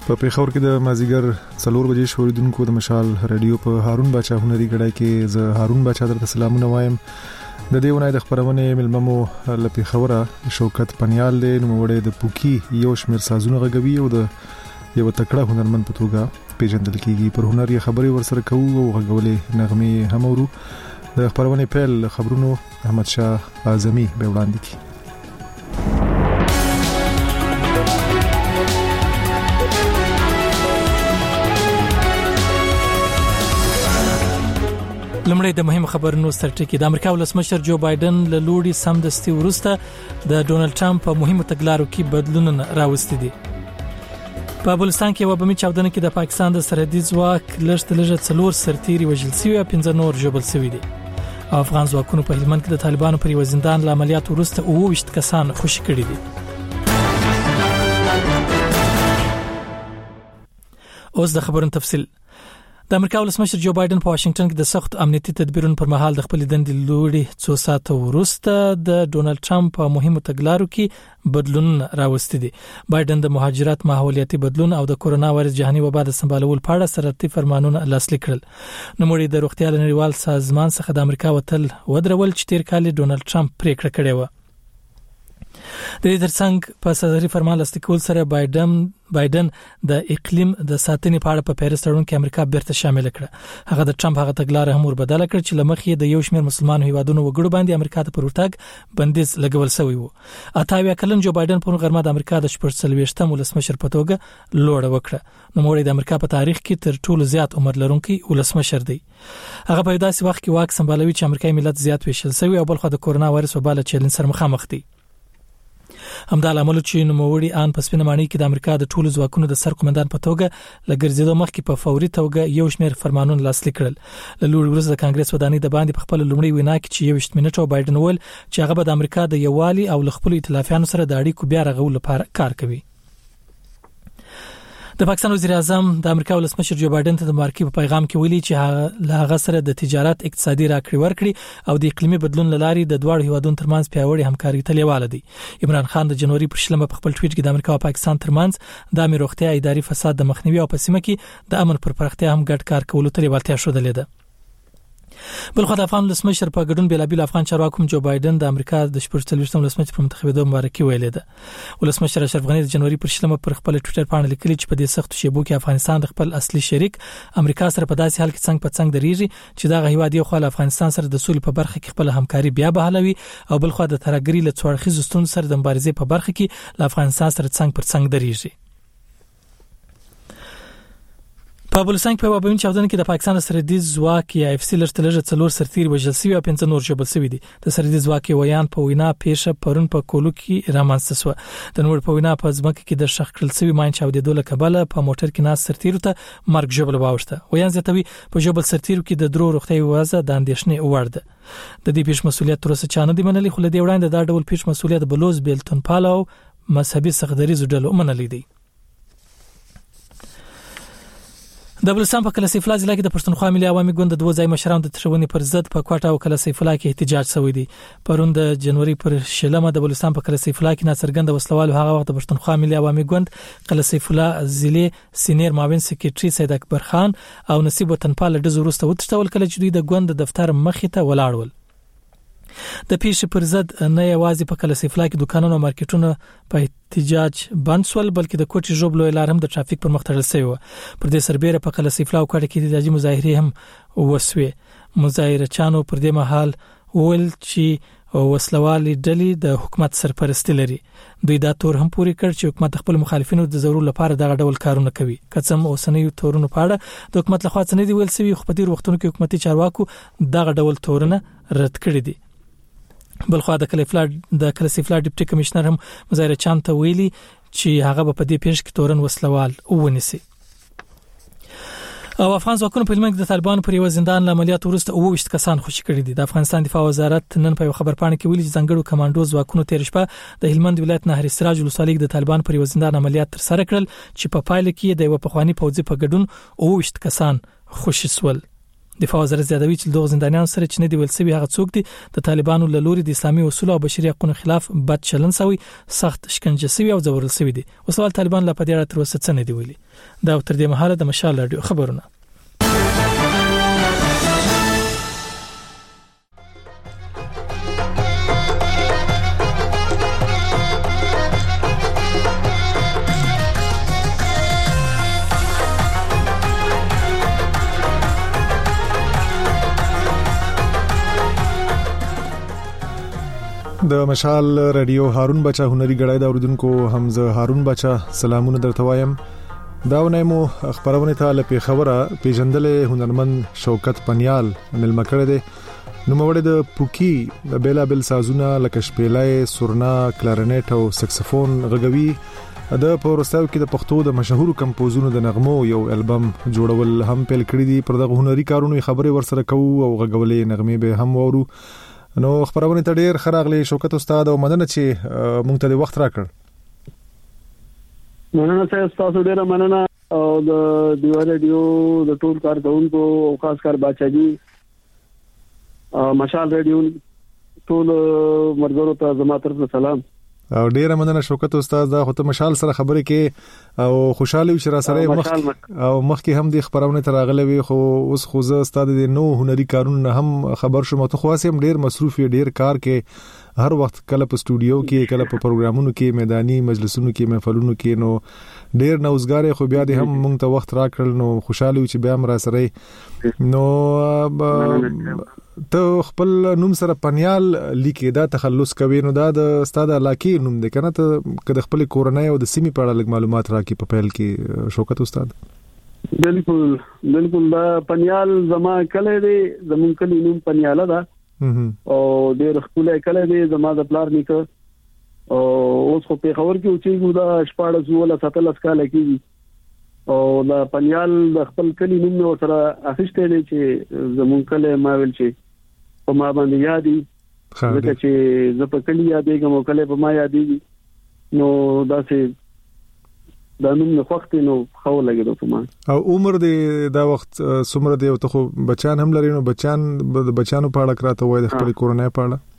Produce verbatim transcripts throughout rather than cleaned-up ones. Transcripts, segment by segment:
په پیښور کې د مازیګر څلور بجې شوریدونکو د مشال رادیو په هارون باچا هنري غړای کې زه هارون باچا درته سلامونه وایم. د دې ونای د خبرونه ملممو لپی خبره شوکت پنیال له نوموړې د پوکی یو شمیر سازونه غوي او د یو تکړه هنرمند په توګه پیژندل کیږي. پر هنر یې خبري ورسره کوو او غوولې نغمه همورو. د خبرونه پیل خبرونو احمد شاه اعظمي به وړاندې کی. لمړی د مهم خبرونو سرټکی. د امریکا ولسمشر جو بایدن له لوړي سمدستي ورسته د ډونالد ټرمپ په مهمو تګلارو کې بدلون راوستي دي. په بلوچستان کې وبمي چاودنه کې د پاکستان د سرحدي ځواک لږ لږ څلور سرتيري وژل شوی او پنځه نور ژوبل شوی دي. افغان ځواکونو په هلمند کې د طالبانو پر یو زندان له عملیات ورسته اوه ویشت کسان خوشي کړي دي. اوس د خبرونو تفصیل. د امریکا ولسمشر جو بایدن په واشنگټن کې د سخت امنیتي تدبیرونو پر مهال د خپل دندې لوړي څو ساعته وروسته د ډونالد ټرمپ په مهمو تګلارو کې بدلون راوستي دي. بایدن د مهاجرت ماحولیتي بدلون او د کورونا وایرس جهاني وبا د سمبالول په اړه سرتي فرمانونه لاسلیک کړل. نوموړي د روغتیا نړیوال سازمان څخه د امریکا وتل ودرول چې تیر کال ډونالد ټرمپ پریکړه کړې و. د دې ترڅنګ په صدري فرمان لاسلیکول سره بایدن بایدن د اقلیم د ساتنې په اړه په پیرس تړون کې امریکا بیرته شامل کړه. هغه د ټرمپ هغه تګلارې هم وربدل کړ چې لمخې د یو شمېر مسلمان هیوادونو وګړو باندې امریکا ته پروتګ بندیز لګول شوی وو. اتاویا کلن جو بایدن په غرمه د امریکا د شپږ ولسمشر په توګه لوړ وکړه. نو موږ د امریکا په تاریخ کې تر ټولو زیات عمر لرونکي ولسمشر دی. هغه په داسې وخت کې واک سمبالوي چې امریکایي ملت زیات ویشل شوی او بلخو د کورونا وایرس وبا له چیلنج سره مخامخ دی. همدا لامل چې نوموړي آن په سپینه معنی کې د امریکا د ټولو ځواکونو د سر قومندان په توګه لګرځیدو مخکې په فوري توګه یو شمېر فرمانونه لاسلیک کړل. له لوړ وروسته د کانګرس ودانۍ د باندې په خپل لومړی وینا کې چې یو شت منټو بایدن ول چې هغه به د امریکا د یووالي او خپل ائتلافیانو سره د اړیکو بیا رغول لپاره کار کوي. د پاکستان وزیر اعظم د امریکا ولسمشر جو بایدن ته د مارکي په پیغام کې ویلي چې هغه سره د تجارت اقتصادي راکړې ورکړي او د اقلیمي بدلون لاري د دوه هیوادونو ترمنځ پیاوړي همکاري تلیواله دي. عمران خان د جنوري پر شلمه په خپل ټویټ کې د امریکا او پاکستان ترمنځ د امنیت روغتیا اداري فساد د مخنیوي او په سیمه کې د امن پر پرختیا هم ګډ کار کولو تلیوالتیا شودلې ده. بلخو د افغان ولسمشر په ګډون بیلابیل افغان چارواکو جو بایدن د امریکا د شپږ ولسمشر پر منتخبېدو مبارکي ویلې ده. ولسمشر اشرف غنی د جنوري پر شلمه پر خپل ټویټر باندې لیکلي چې په دې سخت شیبو کې افغانستان د خپل اصلي شریک امریکا سره په داسې حال کې څنګه په څنګه درېږي چې دا هیواد یو خل افغانستان سره د سولې په برخه کې خپل همکاري بیا بحالوي او بلخو د ترګری له څوړخیز ستون سره د مبارزې په برخه کې له افغانستان سره څنګه پر څنګه درېږي. په بلوچستان کې په وبمي چاودنه کې د پاکستان سرحدي ځواک یا اف سی لړتلجه څلور سرتیر وژل شوی او پنځه نور ژوبل شوی دي. د سرحدي ځواک ویان په وینا پیښه پرون په کولو کې رامنځته شو. د نور په وینا په ځمکه کې د شخ کړل شوی ماین چاودېدو له کبله په موټر کې ناس سرتیر ته مرګ ژوبل واوښته. ویان زیاتوي په ژوبل سرتیر کې د درو روغتي وضع د اندېښنې وړ ده. د دې پیښ مسولیت تر اوسه چانه دی منلي، خو له دې وړاندې دا ډول پیښ مسولیت بلوز بیلتون پالو مذهبي سخدري زډل منلي دي. د بلوچستان په کلسیف الله ضلع کې د پښتونخوا ملي عوامي ګوند د دوه ځای مشرانو د ترونې پر ضد په کوټه او کلسیف الله کې احتجاج شوی دی. پرون د جنوري پر شلمه د بلوچستان په کلسیف الله کې ناڅرګند وسلوال هغه وخت د پښتونخوا ملي عوامي ګوند کلسیف الله ضلع سینیر معاون سکرټري سید اکبر خان او نصیب وطنپال د زورسته وټټول کله چې دوی د ګوند د دفتر مخې ته ولاړول. د پیښې پر ضد نه یوازې په کلسیف الله کې دکانونه او مارکیټونه په احتجاج بند شول، بلکې د کوټي ژوبلو لار هم د ټرافیک پر مخ تړل شوی و. پر دې سربېره په کلسیف الله کوټه کې د احتجاجي مظاهرې هم وسوي. مظاهرچانو پر دې مهال ول چې وسلوالي ډلې د حکومت سرپرستی لري. دوی دا تور هم پوری کړ چې حکومت خپل مخالفینو د ضرور لپاره دغه ډول کارونه کوي. کڅم اوسنۍ تورونو په اړه د حکومت لخوا څه نه دی ویل شوی، خو په دې وختونو کې حکومتي چارواکو دغه ډول تورونه رد کړی دي. بلخو د کلسیفلا د کلسیفلا ډیپټي کمشنر هم مظاهره چان ته ویلي چې هغه په دې پیښ کې تورن وسلوال ونیسي. او افغان ځواکونو په هلمند کې د طالبانو پر یو زندان له عملیات وروسته اوه ویشت کسان خوشي کړي دي. د افغانستان دفاع وزارت نن په خبر پاڼه کې ویلي چې ځنګړو کمانډو ځواکونو تیر شپه د هلمند ولایت نهر سراج ولسوالۍ د طالبان پر یو زندان عملیات تر سره کړل چې په پایله کې د یو پخوانی پوځي په ګډون اوه ویشت کسان خوشي سول. دفاع وزارت زیاتوي چې دغه زندانیان سره چې نه دی ولسوي هغه څوک دي د طالبانو له لوري د اسلامي اصول او بشري حقوقو خلاف بد چلن سوي سخت شکنجه سوي او ځورل سوي دي. وسوال طالبان لا په دې اړه تر اوسه څه نه دی ویلي. دا تر دې مهاله د مشال رادیو خبرونه. د مشال رادیو هارون بچا هنري غړای دا اوردونکو حمزه هارون بچا سلامونه درته وایم. دا ونیمو خبرونه ته لپاره خبره پیژندلې هنرمند شوکت پنیال ملما کړه دي. نو موږ د پوکی د بیلا بل سازونه لکه شپېلای سورنا کلارنټ او سکسفون غږوي. د پورستاو کې د پښتو د مشهور کمپوزونو د نغمو یو البم جوړول هم پیل کړی دي. پر دغه هنري کارونو خبرې ورسره کوو او غږولې نغمې به هم وورو. نو خبرونه ته ډیر خراغلی شوکت استاد او مننه چې مونږ ته د وخت راکړ. مننه تاسو تاسو ډیر مننه او د دیو رادیو د ټول کارکونکو او خاص کر بچاجي مشال رادیو ټول مرګورو ته زما طرف سلام او ډیر مننه شوکت استاد. دا خو ته مشال سره خبرې کې او خوشاله وي چې را سره مخ او مخ کې هم د خبرونه تر غلې وي. خو اوس خو زه استاد د نو هنري کارونه هم خبر شوم. ته خو اسیم ډیر مصروف ډیر کار کې هر وخت کله په سټوډیو کې کله په پروګرامونو کې میداني مجلسونو کې محفلونو کې نو ډیر نوزګار خو بیا د هم مونږ ته وخت راکړل. نو خوشاله وي چې بیا هم را سره نو ته خپل نوم سره پنیال لیکي دا تخلص کوي. نو دا د استاد علاقې نوم دی کنه ته کله خپل کورنۍ او د سیمې په اړه معلومات راکې په پیل کې شوکت استاد. بالکل بالکل دا پنیال زما کله دی زمون کلی نوم پنیاله ده او ډېر خپل کله دی زما د پلار نیکه او اوس خو په خبر کې اوچې دا شپاړس ولا ستلس کال کېږي او دا پنیال د خپل کلی نوم نو سره اخیسته دی چې زمون کله ما ویل چې په ما باندې یادي ځکه چې زه په کلی یادېږم او کله په ما یادېږي نو دا چې دا نوم نه وخت نو خو لګیدو په ما. او عمر دې دا وخت څومره دی او ته خو بچان هم لري نو بچان د بچانو په اړه کراته وای د خپل کورنۍ په اړه؟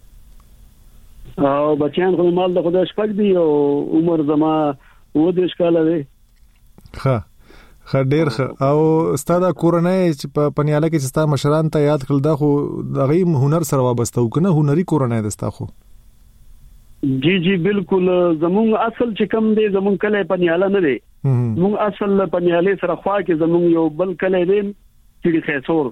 او بچان خو مال د خدای شپږ دی او عمر زما و دې ښکاله دی. ښه ښه ډیر ښه. او ستاسو کورنۍ چې په پنیاله کې چې ستاسو مشران ته یاد کړل دا خو دغه هنر سره وابسته وکنه هنري کورنۍ دستا خو؟ جی جی بالکل. زمون اصل چې کم دی زمون کله پنیاله نه دی. زمون اصل پنیاله سره خوا کې زمون یو بل کله دی چې خیسور.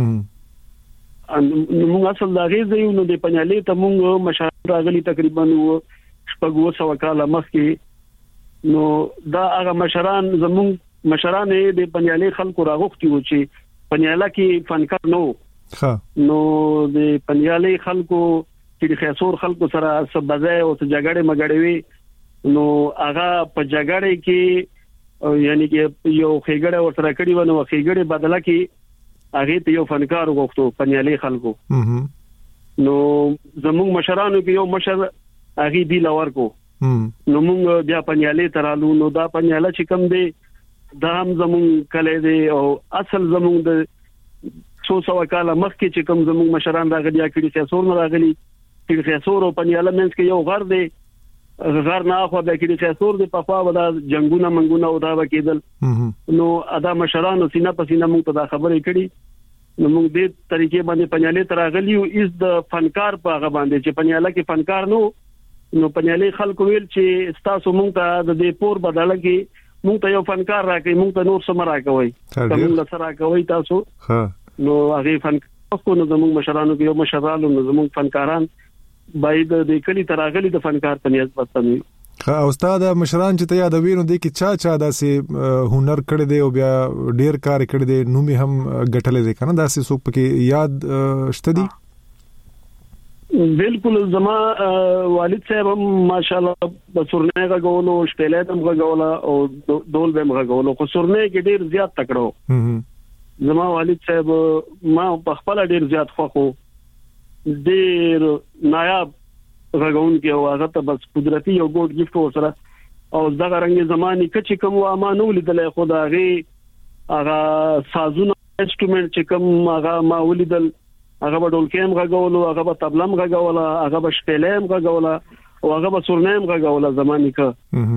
ان زمون اصل دا غي دی نو د پنیاله ته مونږ مشاهده راغلي تقریبا و شپږ وسو کاله مخکې نو دا هغه مشران زمون مشران د پنیاله خلکو راغوختي و چې پنیاله کې فنکار نو ښه نو د پنیاله خلکو چې د خیسور خلکو سره سبځای او جګړه مګړې وي نو هغه په جګړه کې یعنی کې یو خېګړه ورسره کړی و نو خېګړه بدله کې هغه ته یو فنکار وغوښتو پنیاله خلکو. نو زموږ مشرانو کې یو مشر هغه دی لور کو نو موږ بیا پنیاله ترالو نو دا پنیاله چې کم دی دا هم زمون کله دی او اصل زمون د څو سو کاله مخکې چې کوم زمون مشران راغلي کړي خیسور نه راغلي چې خیسور او پنیاله منځ کې یو غر دی غر نه خو د کړي خیسور دی په خوا ودا جنگونه منګونه او دا وکیدل نو ادا مشران سینه په سینه موږ ته دا خبرې کړي نو موږ دې طریقې باندې پنیاله تراغلي او از د فنکار په هغه باندې چې پنیاله کې فنکار نو نو پنیاله خلکو ویل چې تاسو موږ ته د دې پور بدله کې مونږ ته یو فنکار راکې مونږ ته نور څه راکوي کوم لسره راکوي تاسو ها نو هغه فنکار کو نو زموږ مشرانو کې یو مشرانو نو زموږ فنکاران باید د کلی تراغلي د فنکار په نیت پاتني. ها استاد مشران چې ته یادوي نو د کی چا چا داسې هنر کړی دی او بیا ډیر کار کړی دی نو می هم غټلې دی کنه داسې څوک پکې یاد شته دي؟ بالکل زما والد صاحب هم ماشاءالله په سورنه غوولو شپېلې هم غوولا او دول به غوولو خو سورنه کې ډیر زیات تکړو زما والد صاحب ما په خپل ډیر زیات خوخو ډیر نایاب غوون کې او هغه ته بس قدرتي یو ګوډ گیفت ورسره او دغه رنګ زماني کچې کوم امانو لیدل خدایي هغه سازونه انسټرومنت چې کوم هغه ما ولیدل هغه په ډولکیم غاګولو هغه په تبلم غاګولا هغه په شپلیم غاګولا او هغه په سورنیم غاګولا زماني کا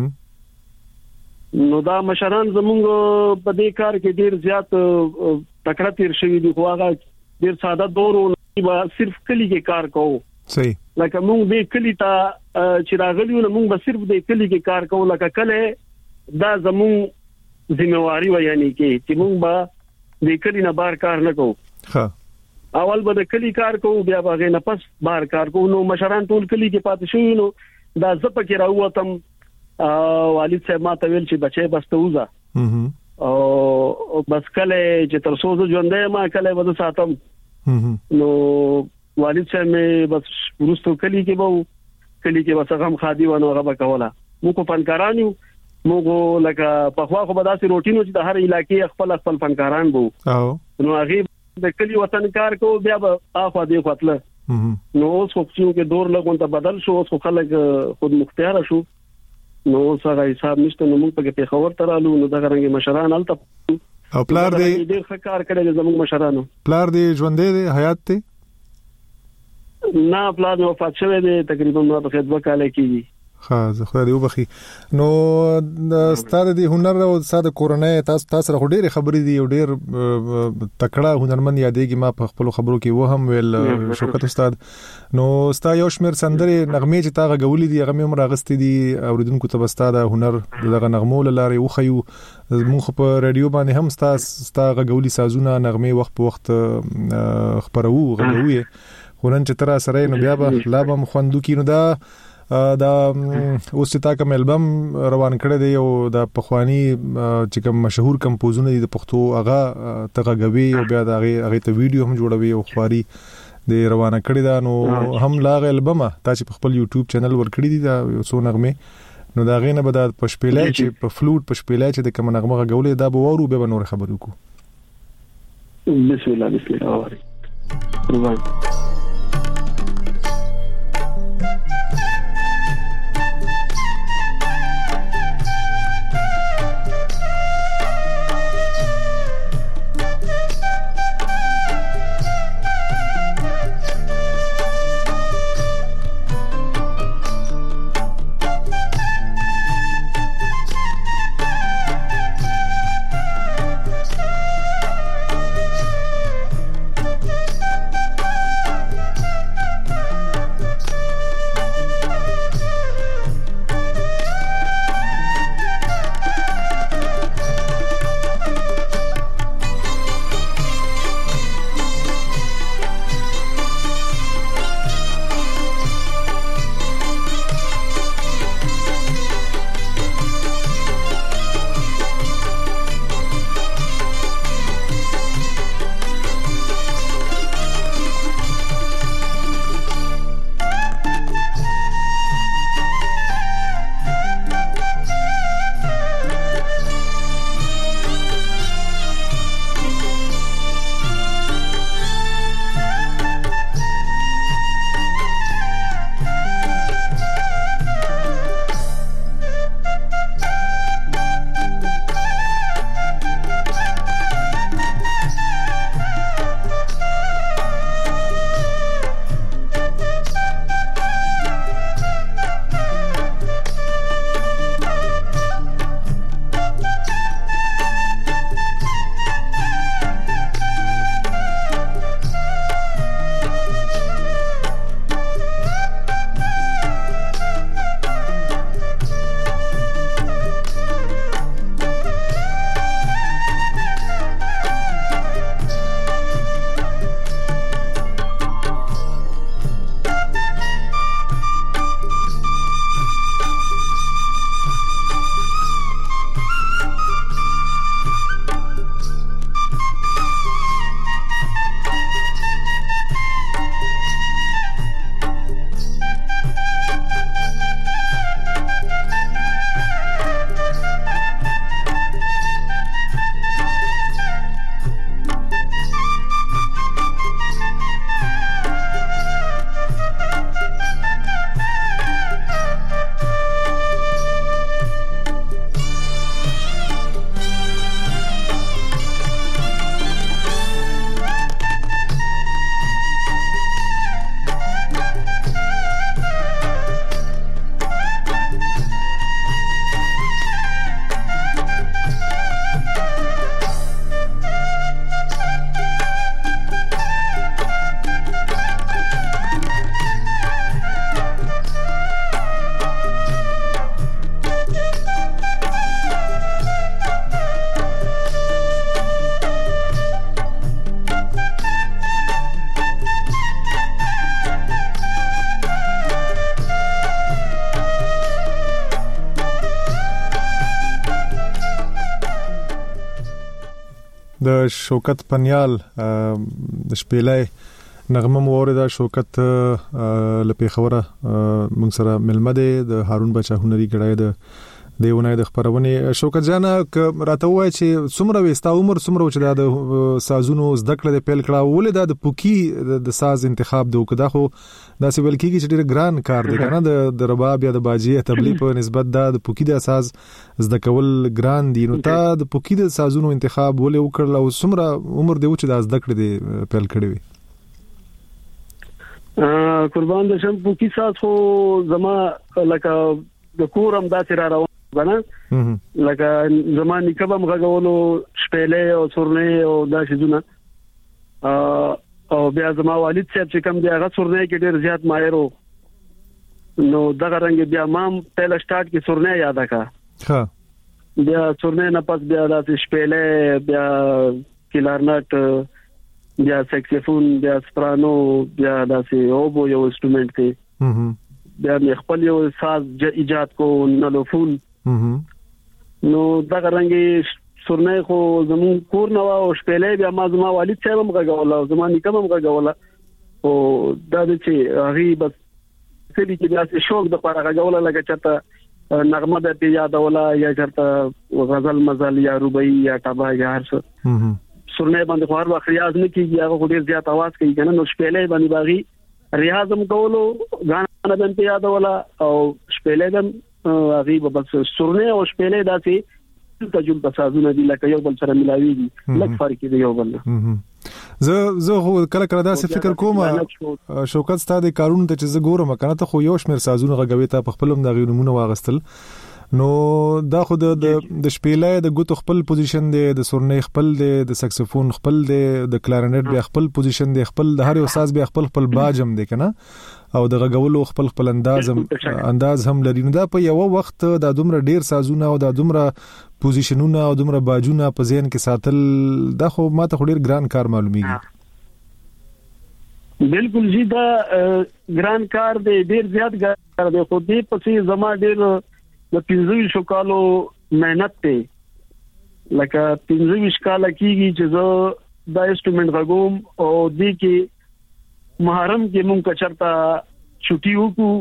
نو دا مشران زمونږ په دې کار کې ډیر زیات تکړه تیر شوی دي خو هغه ډیر ساده دورو به صرف کلی کې کار کوو صحیح لکه موږ به کلی ته چې راغلیو نو موږ به صرف د کلی کې کار کوو لکه کله دا زموږ ذمہواری و یعنی کې چې موږ به د کلی نه بار کار نه کوو ها اول به د کلی کار کوو بیا به نه پس بار کار کوو نو مشران ټول کلی کې پاتې شوی نو دا زپ کې راووتم والد صاحب ما ته ویل چې بچي بس ته وځه او بس کله چې تر څو ژوندې ما کله به ساتم نو والد صاحب مې بس ورستو کلی کې وو کلی کې بس غم خادي ونه غبا کوله مو کو فنکارانو موږ لکه په خوا خو به داسې روټینو چې د هر علاقې خپل خپل فنکاران وو نو هغه د کلی وطن کار کو بیا به اخوا دی خپل نو اوس خو چې دور لګون ته بدل شو اوس خلک خود مختار شو نو سره حساب نشته نو موږ په پیښور ترالو نو دا غرنګ مشران الته او پلار دې ډیر ښه کار کړی زموږ مشرانو پلار دې ژوندې دې حیات ته نه پلار نو وفات شوی دی تقریبا نو په خدمت کاله کېږي ها زه خو دې وبخي نو ستاره دې هنر او ساده کورنۍ تاسو تاسو خو ډېر خبرې دي او ډېر تکړه هنرمند یادېږي ما په خپل خبرو کې و هم ویل شوکت استاد نو ستا یو شمیر سندري نغمې چې تاغه غولې دي هغه مې مرغستې دي اوریدونکو ته بستاده هنر دغه نغمو لاره وخیو مونږ په رادیو باندې هم ستا ستا غولې سازونه نغمې وخت په وخت خبرو غوي خو نن چې تر سره نو بیا به لا به خوندو کې نو دا دا اوس تا کوم البم روان کړی دی او دا پخوانی چې کوم مشهور کمپوزونه دي د پښتو هغه تغغوي او بیا دا هغه ته ویډیو هم جوړوي او خواري د روانه کړی دا نو هم لاغه البم تا چې په خپل یوټیوب چینل ور کړی دي دا څو نغمه نو دا غینه به د پښپېلای چې په فلوټ پښپېلای چې د کوم نغمه غولې دا به ورو به نور خبرو کو بسم الله بسم الله د شوکت پنیال د شپېلې نغمه مورده شوکت لپاره خوره موږ سره ملمه ده د هارون بچا هنري کړای د دیونه د خبرونه شوکت جان ک راته وای چې څومره وستا عمر څومره چې د سازونو زده کړه د پیل کړه ولې د پوکی د ساز انتخاب د وکړه خو دا سی ول کیږي چې ډیر ګران کار دی کنه د رباب یا د باجی تبلیغ په نسبت د پوکی د ساز زده کول ګران دي نو تا د پوکی د سازونو انتخاب ولې وکړل او څومره عمر دی چې د زده کړه دی پیل کړی وي قربان د شم پوکی ساز خو زما لکه د کورم داسې را روان غواړم لکه زماني کبم غوولو شپېلې او سورنې او دا شیزونه او بیا زما والد صاحب چې کوم دی هغه سورنې کې ډېر زیات ماهر وو نو دغه رنګ بیا مام پهل سٹارټ کې سورنې یاد کا ها بیا سورنې نه پس بیا د شپېلې بیا کلارنټ بیا سکسفون بیا سپرانو بیا داسې اوبو یو انسټرومنت دی بیا مې خپل یو ساز ایجاد کو نلوفون نو دا رنګي سورنې خو زمون کور نو او شپېلې بیا ما زما والد صاحب هم غوړل او زما نیکم هم غوړل او دا چې هغه بس کلی کې بیا شوق د پاره غوړل لکه چاته نغمه د یاد ولا یا چاته غزل مزل یا رباعي یا ټبا یا هر څه سورنې باندې خو هر وخت ریاض نه کیږي هغه ډیر زیات आवाज کوي کنه نو شپېلې باندې باغی ریاض هم کولو غانا باندې یاد ولا او شپېلې هم هغه بس سورنې او شپېلې داسې تجربه سازونه دي لکه یو بل سره ملاويږي لکه فرق دی یو بل زه زه کله کله داسې فکر کوم شوکت ستاسو کارونه ته چې زه ګورم کنه ته خو یو شمیر سازونه غوي ته په خپلم د غوونمونه واغستل نو دا خو د د شپېلې د ګوتو خپل پوزیشن دی د سورنې خپل دی د سکسفون خپل دی د کلارنټ بیا خپل پوزیشن دی خپل د هر یو ساز بیا خپل خپل باجم دی کنه او د غوولو خپل خپل انداز هم انداز هم لري نو دا په یو وخت د دومره ډیر سازونه او د دومره پوزیشنونه او دومره باجونه په ذهن کې ساتل دا خو ماته ډیر ګران کار معلومیږي بالکل جی دا ګران کار دی ډیر زیات کار دی خو دې پسې زما ډیر د پنځه شو کالو مهنت ته لکه پنځه کال کېږي چې زه دا انسټرومنت غووم او دې کې محرم کې مونږ کچرتا چھٹی وکړو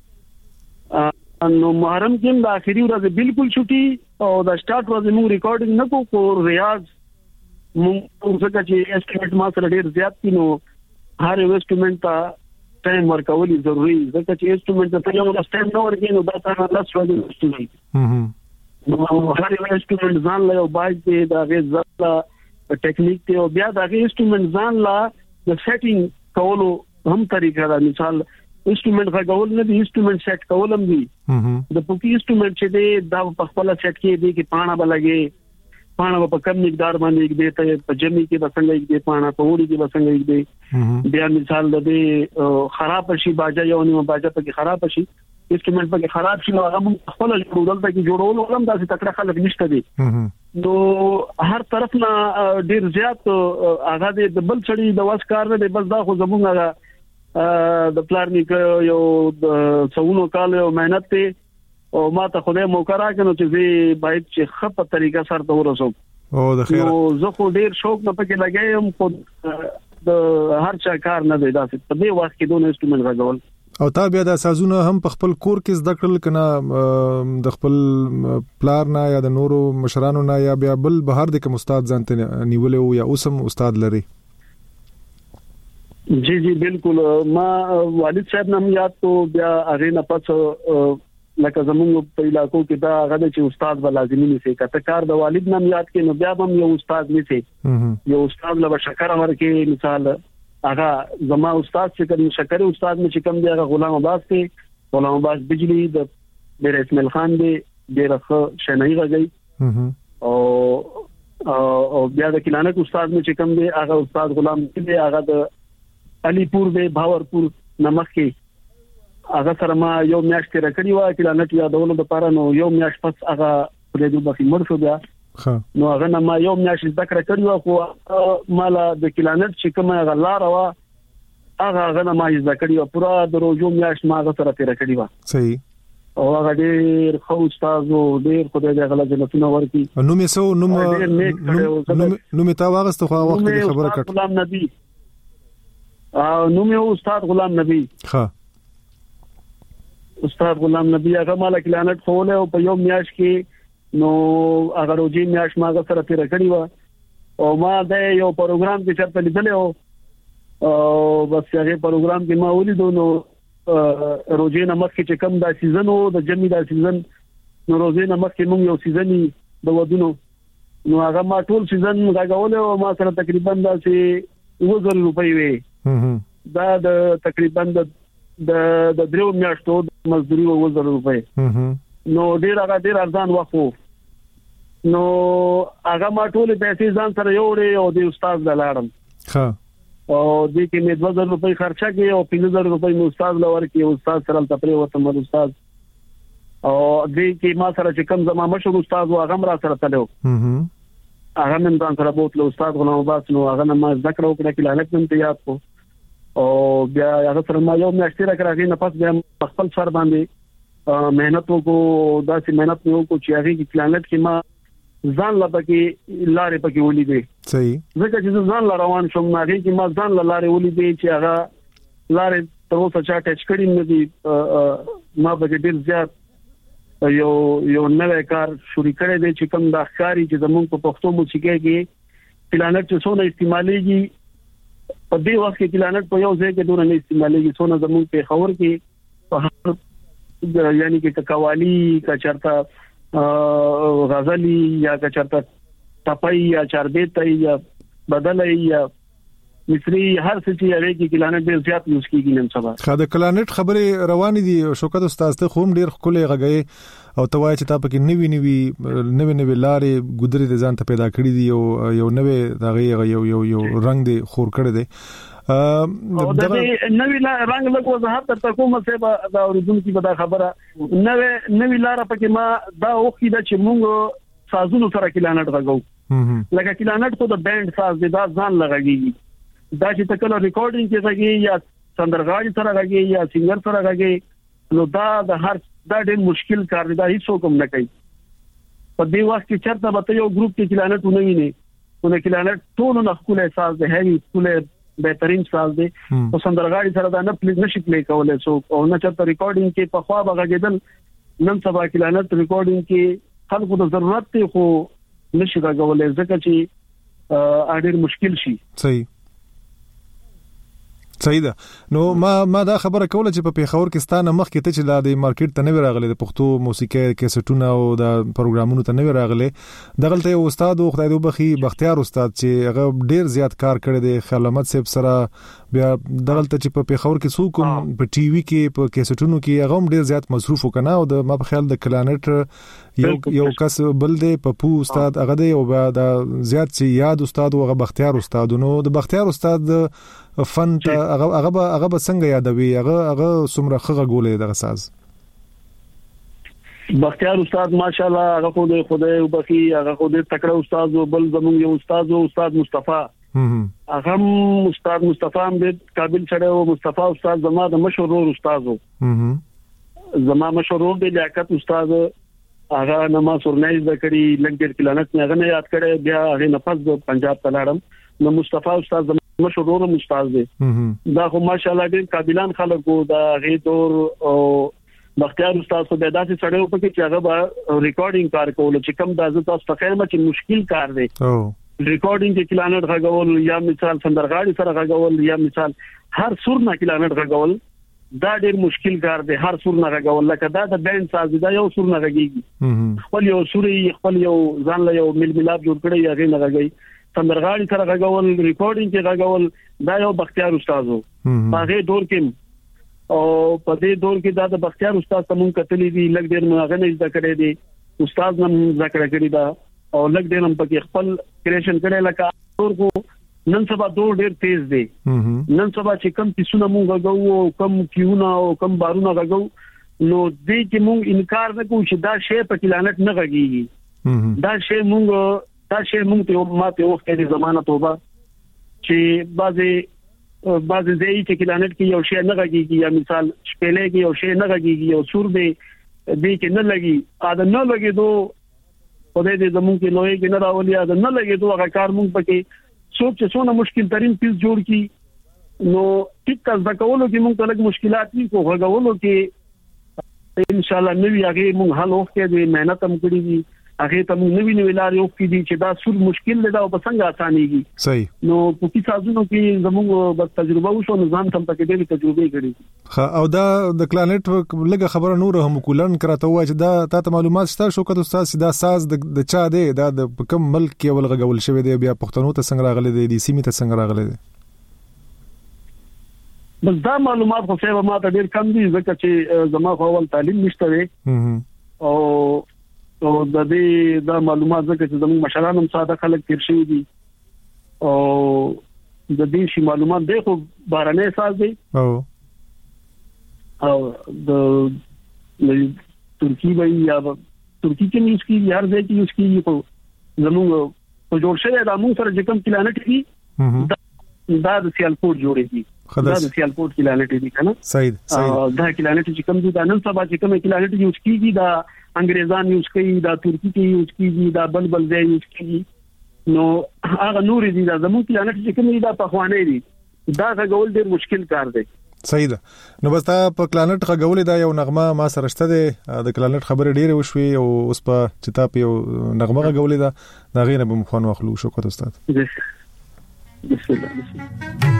نو محرم کې د اخري ورځ بالکل چھٹی او دا سٹارټ ورځ مونږ ریکارډینګ نه کوو ریاض مونږ څنګه چې اسټیمیټ ما سره ډیر زیات کینو هر یو انسټرومنت ته ټایم ورکول ضروري ځکه چې انسټرومنت ته یو ټایم نه ورکې نو دا څنګه لاس ورځي نو هر یو انسټرومنت ځان له یو باج دی دا غوښتل ټیکنیک ته او بیا دا انسټرومنت ځان لا د سیټینګ کولو هم طریقه دا مثال انسټرومنت غوول نه دي انسټرومنت سیټ کولم دي د پوکی انسټرومنت چې دی دا په خپل سیټ کې دی کې پاڼه بلګي پاڼه په کم مقدار باندې کې دی ته په جمی کې بسنګ کې دی پاڼه په وړي کې بسنګ کې دی بیا مثال د خراب شي باجا یو نیمه باجا په کې خراب شي انسټرومنت په کې خراب شي نو هغه خپل جوړول ته کې جوړول هم داسې تکړه خلک نشته دي نو هر طرف نه ډیر زیات هغه د بل چړي د واس کار نه دی بس دا خو زمونږه د پلانینګ یو څونو کال یو مهنت ته او ما ته خدای موقع راکړو چې زه باید چې خپه طریقه سره ته ورسوم او د خیر نو زه خو ډیر شوق نه پکې لګایم خو د هر چا کار نه دی داسې په دې وخت کې دوه انسټرومنت راغول او تا بیا د سازونه هم په خپل کور کې زده کړل کنه د خپل پلار نه یا د نورو مشرانو نه یا بیا بل بهر د کوم استاد ځانته نیولې او یا اوسم استاد لري جی جی بالکل ما والد صاحب نام یاد تو بیا هغه نه پس لکه زموږ په علاقو کې دا هغه چې استاد به لازمي نشي کته کار د والد نام یاد کې نو بیا هم یو استاد نشي یو استاد له شکر ورکې مثال هغه زما استاد چې کوم شکر استاد مې چې کوم دی هغه غلام عباس دی غلام عباس بجلی د ډیر اسماعیل خان دی ډیر ښه شنای راغی او او بیا د کلانک استاد مې چې کوم دی هغه استاد غلام دی هغه د علی پور دی باورپور نمک کې هغه سره ما یو میاشت کې راکړی و کلانک یادولو لپاره نو یو میاشت پس هغه په دې دوه کې مړ شو بیا نو هغه نه ما یو میاشت ذکر کړی و خو مال د کلانک چې کومه غلار و هغه هغه نه ما ذکر کړی و پورا د روزو میاشت ما هغه سره تیر کړی و صحیح او هغه ډېر خو استاد او ډېر خدای دې غلا جنتونه ورکړي. نو مې سو نو نو مې تا واغسته خو وخت کې خبره کړ. غلام نبی او نو مې استاد غلام نبی. ها استاد غلام نبی هغه مالک لعنت خوله او په یو میاش کې نو هغه روزي میاش ماغه سره تیر کړی و او ما د یو پروګرام کې چرته لیدل او بس هغه پروګرام کې ما ولیدو نو روزي نمک چې کم دا سیزن او د جمی دا سیزن نو روزي نمک کې موږ یو سیزنی د ودونو نو هغه ما ټول سیزن غاغول او ما سره تقریبا دا چې وو زر روپۍ وي دا د تقریبا د د دریو میاشتو مزدوري وو زر روپۍ نو ډیر هغه ډیر ارزان وخو نو هغه ما ټول پیسې ځان سره یوړې او د استاد لاړم. ها او دې کې مې دوه زره روپۍ خرچه کړې او پنځه زره روپۍ مې استاد لور کې استاد سره تپرې وته مې استاد او دې کې ما سره چې کوم زما مشهور استاد و هغه را سره تلو هغه من ځان سره بوتلو استاد غلام عباس نو هغه ما ذکر وکړه چې لعنت نن ته یاد کو او بیا هغه سره ما یو میاشتې راکړې نه پس بیا خپل سر باندې مهنت وکړو داسې مهنت وکړو چې هغه کې لعنت کې ما ځان لا پکې لارې پکې ولیدې. صحیح ځکه چې ځان لا روان شوم ما کې ما ځان لا لارې ولیدې چې هغه لارې تر اوسه چا ټچ کړی نه دي. ما پکې ډیر زیات یو یو نوې کار شروع کړی دی چې کوم د ښکاری چې زموږ په پښتو موسیقي کې پلانټ څه څونه استعمالېږي په دې وخت کې پلانټ په یو ځای کې دونه نه استعمالېږي څونه زموږ په خبر کې یعنی کې قوالی کا چرتا غزلی یا کا چرتا تپای یا چاربیتای یا بدلای یا مصری هر څه چې هغه کې کلانټ ډیر زیات یوز کیږي نن سبا. خاله کلانټ خبره روانې دي شوکت استاد ته خوم ډیر خلې غږی او توای چې تاسو کې نوی نوی نوی نوی لارې ګدري د ځان ته پیدا کړې دي او یو نوې دغه یو یو یو رنگ دی خور کړی دی. ا دغه نوی رنگ له وضاحت تر کومه څه دا اوریدونکو به دا خبره نوې نوی لار پکې ما دا وخت دا چې موږ سازونو سره کلانټ غږو لکه کلانټ کو د بند ساز دی دا ځان لګیږي دا چې تکل ریکارډینګ کې راځي یا سندرغاړي سره راځي یا سنگر سره راځي نو دا د هر دا ډېر مشکل کار دی دا هیڅ کوم نه کوي. په دې وخت کې چرته به یو ګروپ کې کلانټ ونوي نه ونه کلانټ ټول نه خپل احساس دی هي خپل بهترین ساز دی او سندرغاړي سره دا نه پلیز نشي پلی کولای سو او نه چرته ریکارډینګ کې په خوا بغږیدل نن سبا کلانټ ریکارډینګ کې خلکو ته ضرورت دی خو نشي راغولای ځکه چې اړ مشکل شي. صحیح صحیح ده. نو ما ما دا خبره کوله چې په پیښور کې ستانه مخ کې ته چې د مارکیټ ته نه راغلي د پښتو موسیقي کیسټونه او د پروګرامونو ته نه راغلي دغلته یو استاد او خدای دې وبخي بختیار استاد چې هغه ډیر زیات کار کړی دی خلامت صاحب سره بیا دغلته چې په پیښور کې څوک په ټي وي کې په کیسټونو کې هغه ډیر زیات مصروف وکنه او د ما په خیال د کلانټ یو یو کس بل دی په پو استاد هغه دی او دا زیات چې یاد استاد او هغه بختیار استاد نو د بختیار استاد فن ته هغه هغه هغه څنګه یادوي هغه هغه څومره خغه ګولې دغه ساز بختیار استاد ماشاءالله هغه خو دې خدای وبخي هغه خو دې تکړه استاد او بل زموږ یو استاد او استاد مصطفی هغه استاد مصطفی هم دې قابل سره او مصطفی استاد زما د مشهور استاد وو زما مشهور دې لیاقت استاد هغه نما سورنایز د کړي لنګر کلانت نه هغه یاد کړي بیا هغه نفس د پنجاب تلاړم نو مصطفی استاد مشهور استاد دی دا خو ماشاءالله ډېر قابلان خلکو دا غي دور او بختیار استاد په داسې سړیو په کې چې هغه ریکارډینګ کار کول چې کم د تاسو په خیمه چې مشکل کار دی ریکارډینګ کې کلانټ غږول یا مثال سندرغاړي سره غږول یا مثال هر سور نه کلانټ غږول دا ډېر مشکل کار دی هر سور نه غږول لکه دا د بند ساز دا یو سور نه غږیږي خپل یو سوري خپل یو ځان له یو مل ملاب جوړ کړی هغه نه غږی سندرغاړي سره غږول ریکارډینګ کې غږول دا یو بختیار استاد وو هغه دور کې او په دې دور کې دا د بختیار استاد تمون کتلې دي لګ ډېر مغه نه ذکر کړي دي استاد نن ذکر کړي دا او لګ ډېر هم پکې خپل کریشن کړي لکه دور کو نن سبا دور ډېر تیز دی نن سبا چې کم کیسونه مونږ غږو کم کیونه او کم بارونه غږو نو دې کې مونږ انکار نه کوو چې دا شی په کلانټ نه غږیږي دا شی مونږ دا شی مونږ ته ماته وخت کې زمانہ توبه چې بعضي بعضي ځای چې کلانټ کې یو شی نه غږیږي یا مثال شپېلې کې یو شی نه غږیږي یو سور دی دې کې نه لګي اده نه لګي دو په دې زمون کې لوی کې نه راولي اده نه لګي دو هغه کار مونږ پکې څوک چې څونه مشکل ترين پیس جوړ کی نو ټیک کس د کولو کې مونږ ته لږ مشکلات دي خو غوولو کې ان شاء الله نوی هغه مونږ حل وکړو دې مهنت هم کړی دي هغه ته مونږ نوی نوی لارې وکړي دي چې دا څول مشکل دی دا په څنګه اسانيږي صحیح نو په کې سازونو کې زموږ د تجربه وشو نظام تم پکې ډېر تجربه کړې ها او دا د کلانټ لګه خبره نور هم کولن کراته وای چې دا تاسو معلومات شته شو کته استاد سیدا ساز د چا دی دا د کوم ملک کې ولغول شوی دی بیا پښتنو ته څنګه راغلي دي د سیمې ته څنګه راغلي دي بس دا معلومات خو څه ما ته ډېر کم دي ځکه چې زما خو اول تعلیم نشته وي او او د دې دا معلومات ځکه چې زموږ مشران هم ساده خلک تیر شوی دي او د دې شي معلومات دی خو بارانه ساز دی او او د ترکی وای یا ترکی کې نیوز کې هر ځای کې نیوز کې په زموږ په جوړ شوی د موږ سره چې کوم پلانټ دي دا د سیالکوټ جوړېږي دا د سیالکوټ پلانټ دي کنه صحیح صحیح دا پلانټ چې کوم دي دا نن سبا چې کوم پلانټ یوز کیږي دا انګريزان یوز کوي دا ترکی کې یوز کیږي دا بل بل ځای یوز کیږي نو هغه نور دي دا زموږ پلانټ چې کوم دي دا په خوانې دي دا غول ډېر مشکل کار دی صحیح ده نو بس تا په کلانټ غول دا یو نغمه ما سره شته ده د کلانټ خبره ډیره وشوي او اوس په چې تا په یو نغمه غول دا دا غینه به مخون واخلو شو کوته استاد بسم الله بسم الله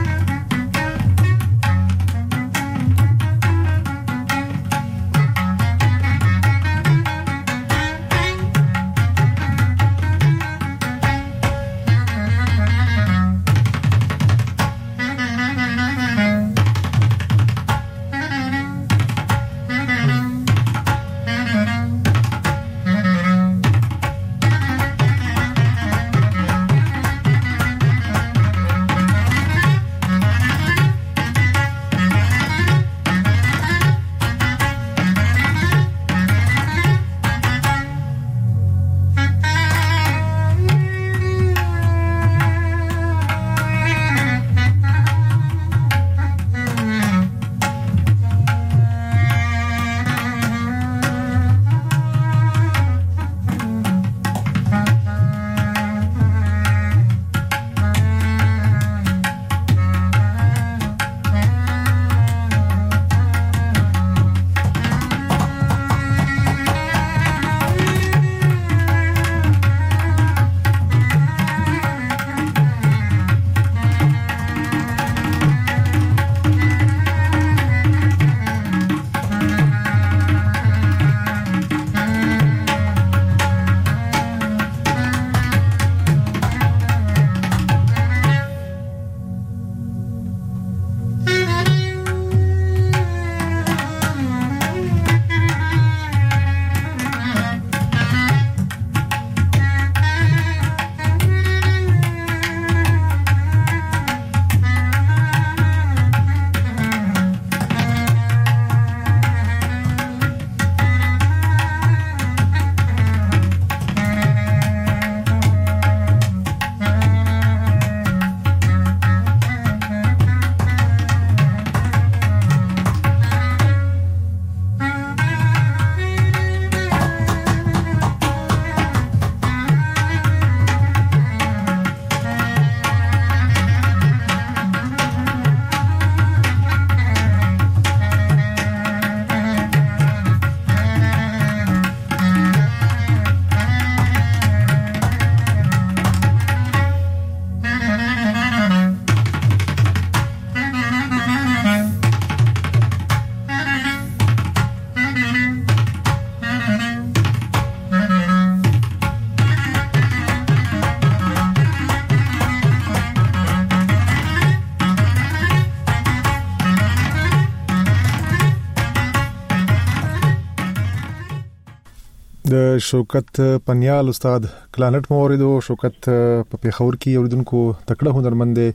د شوکت پنیال استاد کلانټ موریدو شوکت په پیښور کې اوریدونکو تکړه هنرمند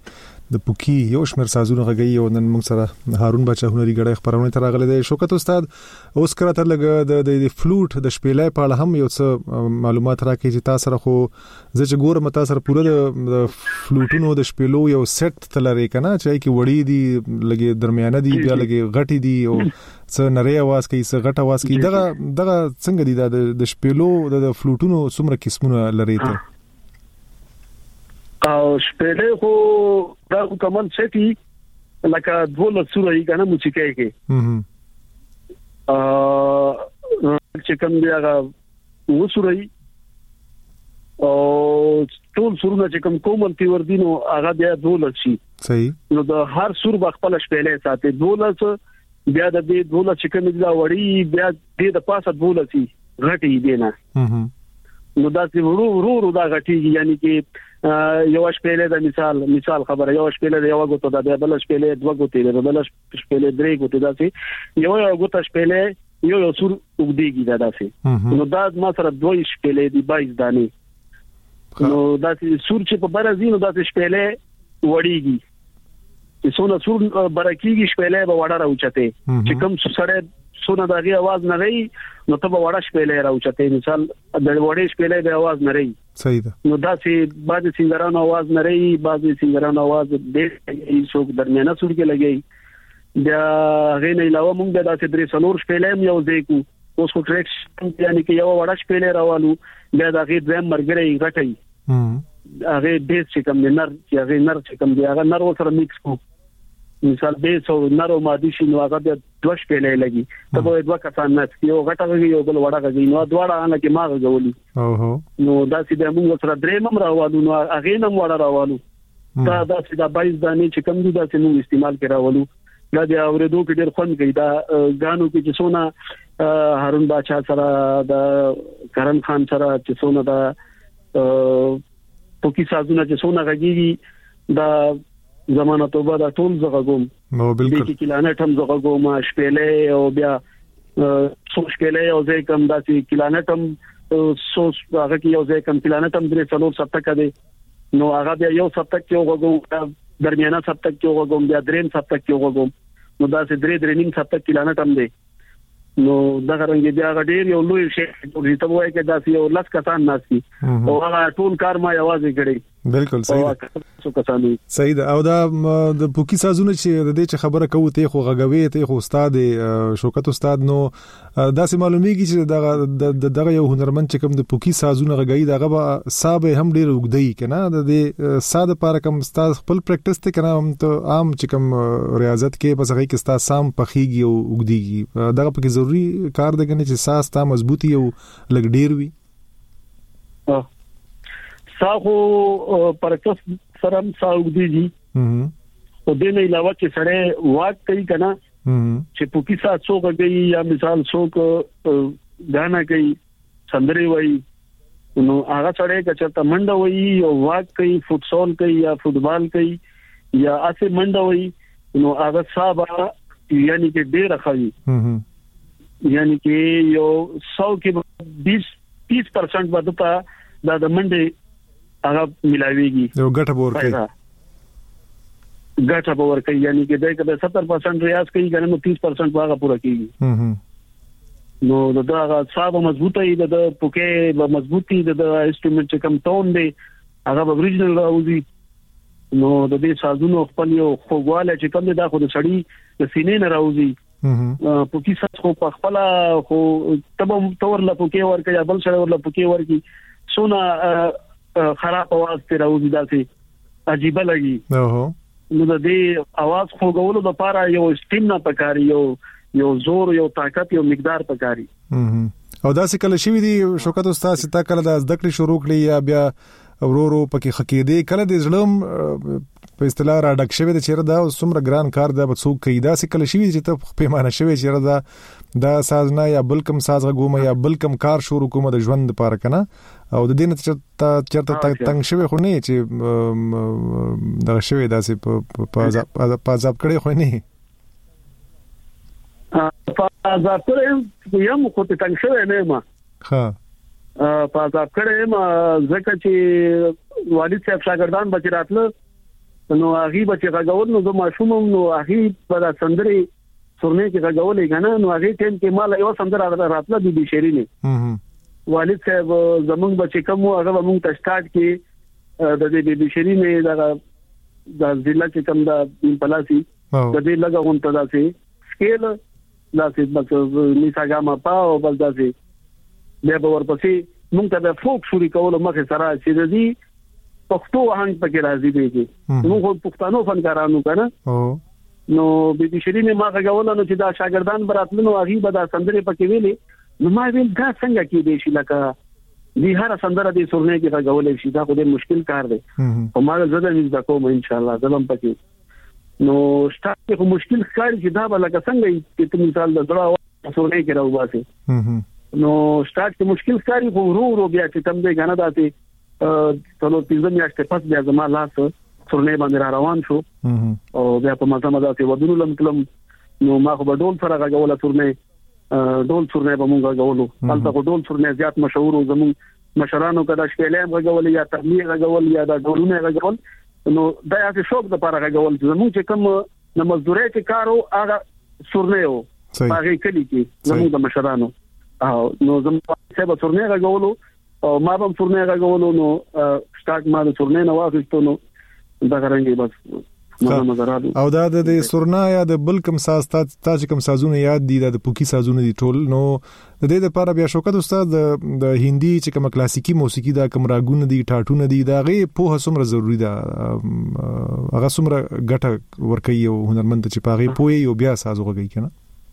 د پوکی یو شمېر سازونه غږی او نن موږ سره هارون بچا هنري غړي خبرونه تر غلې د شوکت استاد اوس کړه تر لګ د فلوټ د شپېلې په اړه هم یو څه معلومات راکړي چې تاسو سره خو زه چې ګورم تاسو سره پوره د فلوټونو د شپېلو یو سیټ تلری کنه چې کی وړي دي لګي درمیانه دي بیا لګي غټي دي او څه نری आवाज کوي څه غټ आवाज کوي دغه دغه څنګه دي د شپېلو د فلوټونو څومره قسمونه لري ته او شپېلې خو دا کومل سټي لکه دوله سورې کنه موسیقي کې هم ا چې کوم دی هغه وسورې او ټول سورونه چې کوم کومل تی وردینو هغه بیا دوله شي صحیح نو د هر سور بخپل شپېلې ساتي دوله بیا د دې دوله چې کوم دی دا وړي بیا د پاسه دوله شي غټي دی نه هم نو دا چې ورو ورو دا غټي یعنی کې یو شپېلې د مثال مثال خبره یو شپېلې د یو غوته د بل شپېلې دوه غوته د بل شپېلې درې غوته دا سي یو یو غوته شپېلې یو یو سور وګديږي دا داسي نو دا ما سره دوه شپېلې دی بایس دانه نو دا چې سور چې په برازینو دا شپېلې وړيږي چې څونه سور برکیږي شپېلې به وړه راوچته چې کوم سره سونه دغه आवाज نه رہی نو ته به وړه شپېلې راوچته مثال د وړې شپېلې به आवाज نه رہی صحیح ده نو دا چې بعض سنگرانو आवाज نه رہی بعض سنگرانو आवाज ډېر څوک درمیانه سور کې لګي بیا غي نه علاوه موږ دا چې درې سلور شپېلې یو ځای کو اوس کو ټریکس یعنی کې یو وړه شپېلې راوالو بیا دا غي دویم مرګري غټي هغه بیس چې کوم نر چې هغه نر چې کوم دی هغه نر سره میکس کو مثال بیس او نر او مادي شي نو هغه د دوه شپېلې لګي ته به دوه کسان نه یو غټه یو بل وړه غي نو دواړه هغه کې ماغه غولي اوهو نو دا چې د موږ سره درې مم راوالو نو هغه نم وړه راوالو دا دا چې دا بایس دانه چې کوم دي دا چې موږ استعمال کې راوالو دا د اورېدو کې ډېر خوند کوي دا غانو کې چې سونا هارون بچا سره د کرن خان سره چې سونا دا پوکی سازونه چې سونا غږیږي دا زمانه توبه دا ټول زغغوم نو بالکل د کلانه ټم زغغوم شپېلې او بیا څو شپېلې او ځای کم داسي کلانه ټم سو هغه کې یو ځای کم کلانه ټم درې څلور سپتک دی نو هغه بیا یو سپتک یو غوګم درمیانه سپتک یو غوګم بیا دریم سپتک یو غوګم نو دا سه درې درې نیم سپتک کلانه ټم دی نو دا څنګه بیا غډیر یو لوی شي چې ته وایې کې داسي یو لاس کسان ناسي او هغه ټول کار ما یوازې کړی بالکل صحیح صحیح ده او دا د پوکی سازونه چې د دې خبره کوي ته خو غږوي ته خو استاد شوکت استاد نو دا سه معلومیږي چې دغه دغه یو هنرمند چې کوم د پوکی سازونه غږی دغه به صاحب هم ډیر وګدی کنه د دې ساده پر کوم استاد خپل پریکټیس ته کنه ته عام چې کوم ریاضت کې بس هغه کې استاد سام پخیږي او وګدیږي دغه په کې ضروری کار دی کنه چې ساس تا مضبوطی او لګ ډیر وي ساخو پرکس سرم ساوګديږي او د نه علاوه چې سره واک کوي کنه چې پوکی سات څو کوي یا مثال څوک غانا کوي سندري وای نو هغه سره کچته منډه وای او واک کوي فوټسال کوي یا فوټبال کوي یا اسه منډه وای نو هغه صاحب یعنی کې ډیر خوي یعنی کې یو سو کې بیس تیس پرسنٹ بدتا دا د منډه هغه ملاويږي یو ګټه ور کوي ګټه ور کوي یعنی کې دغه د ستر پرسنٹ ریاض کوي کنه نو تیس پرسنٹ هغه پوره کیږي نو دا هغه صاحب مضبوطه ای د پوکې به مضبوطی د انسټرومنت چې کم ټون دی هغه به اوریجنل راوځي نو د دې سازونو خپل یو خوګواله چې کوم دا خو د سړی د سینې نه راوځي پوکې ساز خو په خپل خو تبم تور لا پوکې ور کوي بل سره ور لا پوکې ور کوي سونا خراب आवाज ته راوځي داسې عجیب لګي اوه نو د دې आवाज خوګولو د لپاره یو سټیم نه پکاري یو یو زور یو طاقت یو مقدار پکاري او دا څه کله شوی دی شوکت استاد ستا کله د زده کړې شروع کړی یا بیا ورورو پکې خکېدې کله د ځلم په اصطلاح را ډک شوی د چیرې دا څومره ګران کار دا به څوک کوي دا څه کله شوی چې ته پیمانه شوی چیرې دا دا ساز نه یا بلکم ساز غوم یا بلکم کار شروع کوم د ژوند لپاره کنه او د دې نه چې چرته تنګ شوی خو نه چې دا شوی داسې په په عذاب کړي خو نه په عذاب کړي یم خو ته تنګ شوی نه ما ها په عذاب کړي ما ځکه چې والد صاحب شاګردان بچی راتله نو هغه به چې غاول نو زما شوم نو هغه په سندري سورنه کې غاولې غنا نو هغه ټیم کې مال یو سندره راتله د بشرینه والد صاحب زمونږ بچی کوم هغه مونږ ته سٹارټ کې د دې بشرینه د د ضلع کې کوم د پلاسي د دې لګه غونټه داسې سکیل داسې بس میساګاما پاو بل داسې بیا به ورپسې مونږ ته د فوک شوري کولو مخه سره چې د دې پښتو هنګ پکې راځي دی موږ پښتنو فنکارانو کنه نو د دې شریمه ما غوونه نو چې دا شاګردان براتلنو هغه به دا سندره پکې ویلې نو ما ویل دا څنګه کې دی چې لکه دی هر سندره د سورنه کې غوولې شي دا خو ډېر مشکل کار دی او ما زړه دې د کوم ان شاء الله زلم پکې نو سٹارټ کې مشکل کار چې دا به لکه څنګه چې ته مثال د زړه سورنه کې راوباسي نو سٹارټ کې مشکل کاری خو ورو ورو بیا چې تم دې غنه داتې ټولو پنځه میاشتې پس بیا زما لاس سورنه باندې را روان شو او بیا په مزه مزه ته ودونو لمکلم نو ما خو په ډول سره غوړه سورنه ډول سورنه به مونږ غوړو هلته ډول سورنه زیات مشهور او زمون مشرانو کده شپېلې غوړل یا تبلیغ غوړل یا د ډولونه غوړل نو دا یې شوق د پاره غوړل زمون چې کوم د مزدوري چې کارو هغه سورنه او هغه کلی کې زمون د مشرانو او نو زمون څه سورنه غوړلو او ما هم سورنه غوولو نو سٹارټ ما د سورنه نو واغستو نو دا غرانګي بس او دا د سورنا یا د بل کوم ساز تا چې کوم سازونه یاد دي د پوکی سازونه دي ټول نو د دې لپاره بیا شوکت استاد د هندي چې کوم کلاسیکی موسیقي دا کوم راګونه دي ټاټونه دي دا غي په هڅومره ضروری ده هغه څومره ګټه ورکوي او هنرمند چې پاغي پوي او بیا ساز وګي کنه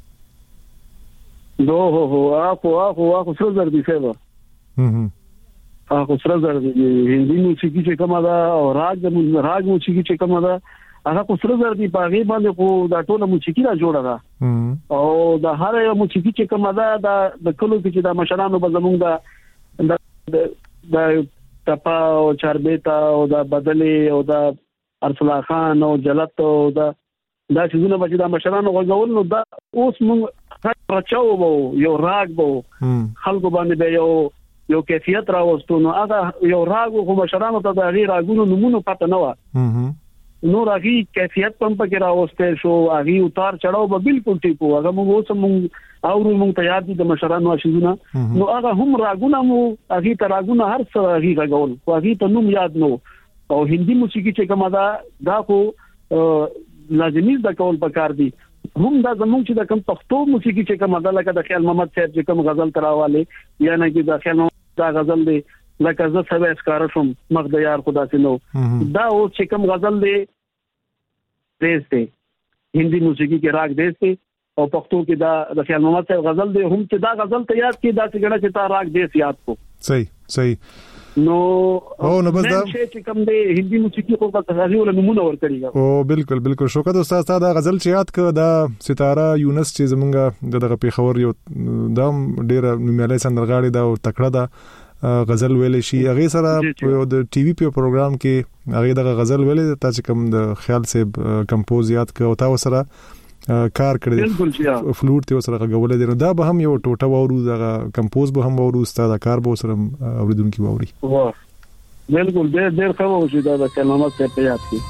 دو هو هو اخو اخو اخو څو زر دي سبا هم هغه سره زر هندي موسیقي چې کومه ده او راګ راګ موسیقي چې کومه ده هغه سره زر دي په غیبه باندې خو دا ټوله موسیقي را جوړه ده او د هر یو موسیقي چې کومه ده د کلو کې د مشرانو په زمونږ د د تپا او چاربیتا او د بدلې او د ارسلا خان او جلت او د دا چې زونه بچی د مشرانو غوول نو دا اوس موږ راچاو وو یو راګ وو خلکو باندې به یو یو کیفیت راوستو نو هغه یو راګو خو مشرانو ته د غیر راګونو نمونه پته نه و نو راګي کیفیت پم پکې راوستل شو هغه اتار چړاو به بالکل ټیکو هغه موږ اوس موږ او موږ ته یاد دي د مشرانو اشیزونه نو هغه هم راګونه مو هغه ته راګونه هر څه هغه غول هغه ته نوم یاد نو او هندي موسیقي چې کومه ده دا خو لازمي د کول پکار دي هم دا زموږ چې د کوم پښتو موسیقي چې کومه ده لکه د خیال محمد صاحب چې کوم غزل تراواله یا نه کې د خیال محمد دا غزل دی لکه زه سبا اسکار شم مخ د یار خدا سينو دا او چې کوم غزل دی دیس دی هندي موسیقي کې راګ دیس دی او پښتو کې دا د خیال محمد صاحب غزل دی هم چې دا غزل ته یاد کې دا چې ګڼه چې تا راګ دیس یاد کو صحیح صحیح نو او نو بس دا چې کوم دی هندي موسیقي خو په تاسو ول نمونه ور کړی او بالکل بالکل شوکت استاد دا غزل چې یاد ک دا ستاره یونس چې زمونږ دغه پیښور یو دام ډیر نومیاله سندرغاړي دا او تکړه دا غزل ویلې شي هغه سره د ټي وي په پروګرام کې هغه دغه غزل ویلې تا چې کوم د خیال صاحب کمپوز یاد ک او تا سره کار کړی فلوټ ته سره غوولې دي دا به هم یو ټوټه وورو دا کمپوز به هم وورو استاد کار به سره اوریدونکو ووري واه بالکل ډېر ډېر ښه و چې دا د کلمات ته یاد کی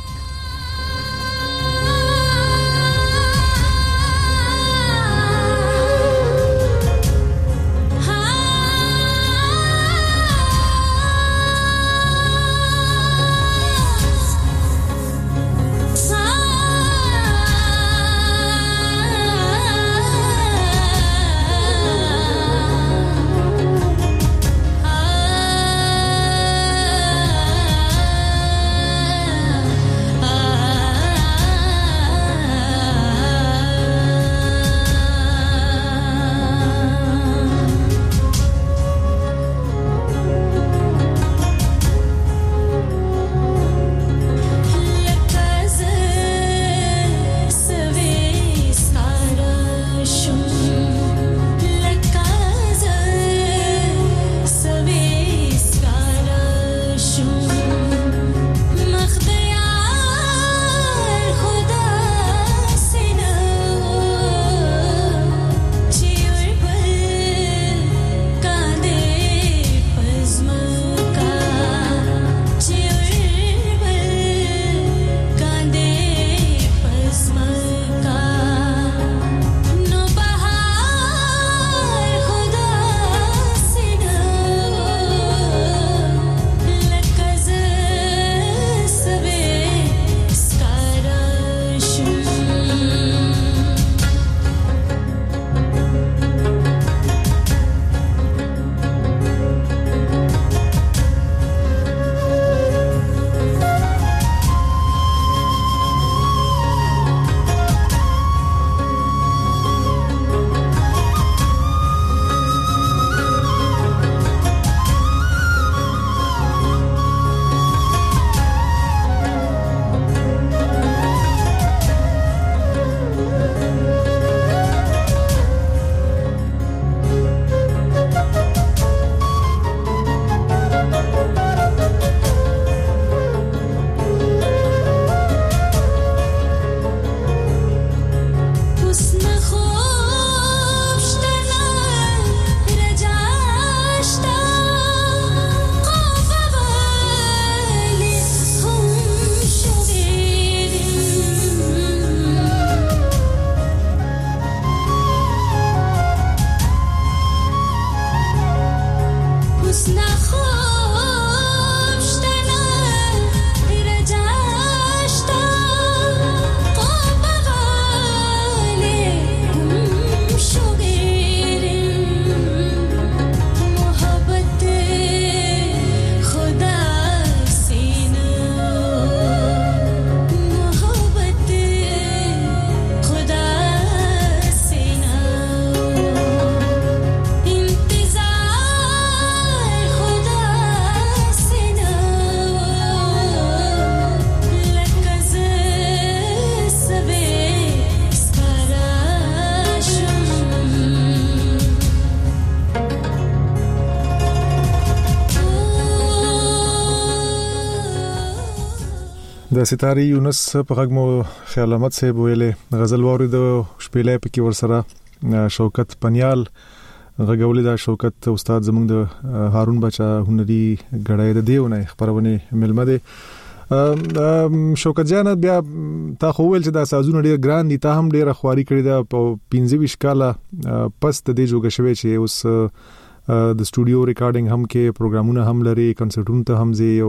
د ستاري یونس په غږ مو خیال احمد صاحب ویلې غزل ووري د شپېلې په کې ورسره شوکت پنیال غږولې دا شوکت استاد زمونږ د هارون بچا هنري غړای د دیونه خبرونه ملمه دي. شوکت جان بیا تا خو ویل چې دا سازونه ډیر ګران دي، تا هم ډیر خواري کړی دا په پنځه ویشت کاله پس د دې جوګه شوی چې اوس د سټوډیو ریکارډینګ هم کې پروګرامونه هم لري، کنسرټونه ته هم زی او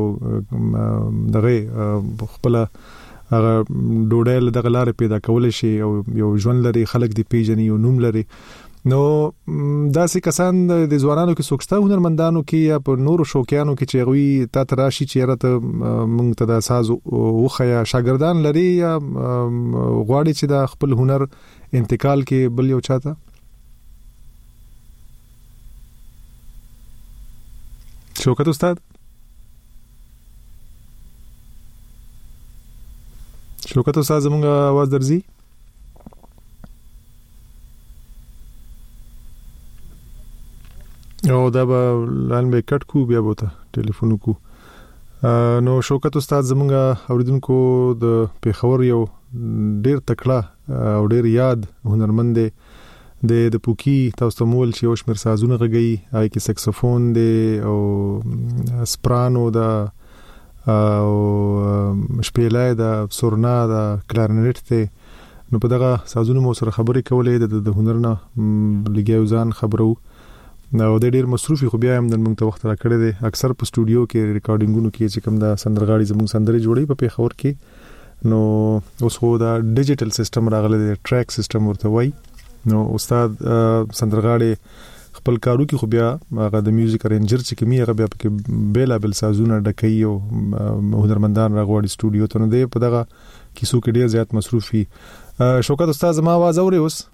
دغه خپل هغه ډوډل دغه لارې پیدا کول شي او یو ژوند لري، خلک دی پیژني او نوم لري. نو داسې کسان د ځوانانو کې څوکسته هنرمندانو کې یا په نورو شوقیانو کې چې غوي تا تراشي چې راته مونږ ته د ساز وخیا شاګردان لري یا غواړي چې د خپل هنر انتقال کې بل یو چاته شوکت استاد شوکت استاد زموږه आवाज درځي؟ او دا به لاین به کټ کو بیا بوته ټلیفون کو. نو شوکت استاد زمونږه اوریدونکو د پیښور یو ډیر تکړه او ډیر یاد هنرمند دی د د پوکی تاسو مول چې اوس مر سازونه غږی آی کې سکسوفون دی او سپرانو دا او شپېلای دا سورنا دا کلارنیټ دی. نو په دغه سازونه مو سره خبرې کولې د هنرنه لګیو ځان خبرو نو د ډیر مصروفي خو بیا هم د موږ ته وخت را کړی دی. اکثر په سټوډیو کې ریکارډینګونو کې چې کوم دا سندرغاړي زموږ سندري جوړي په پیښور کې، نو اوس خو دا ډیجیټل سیستم راغلی دی، ټریک سیستم ورته وای. نو استاد سندرغاړي خپل کارو کې خو بیا هغه د میوزیک ارنجر چې کومي هغه بیا په بیل بل سازونه ډکې او هنرمندان راغوړي سټوډیو ته، نو دی په دغه کیسو کې ډیر زیات مصروفي. شوکت استاد ما आवाज اوري اوس؟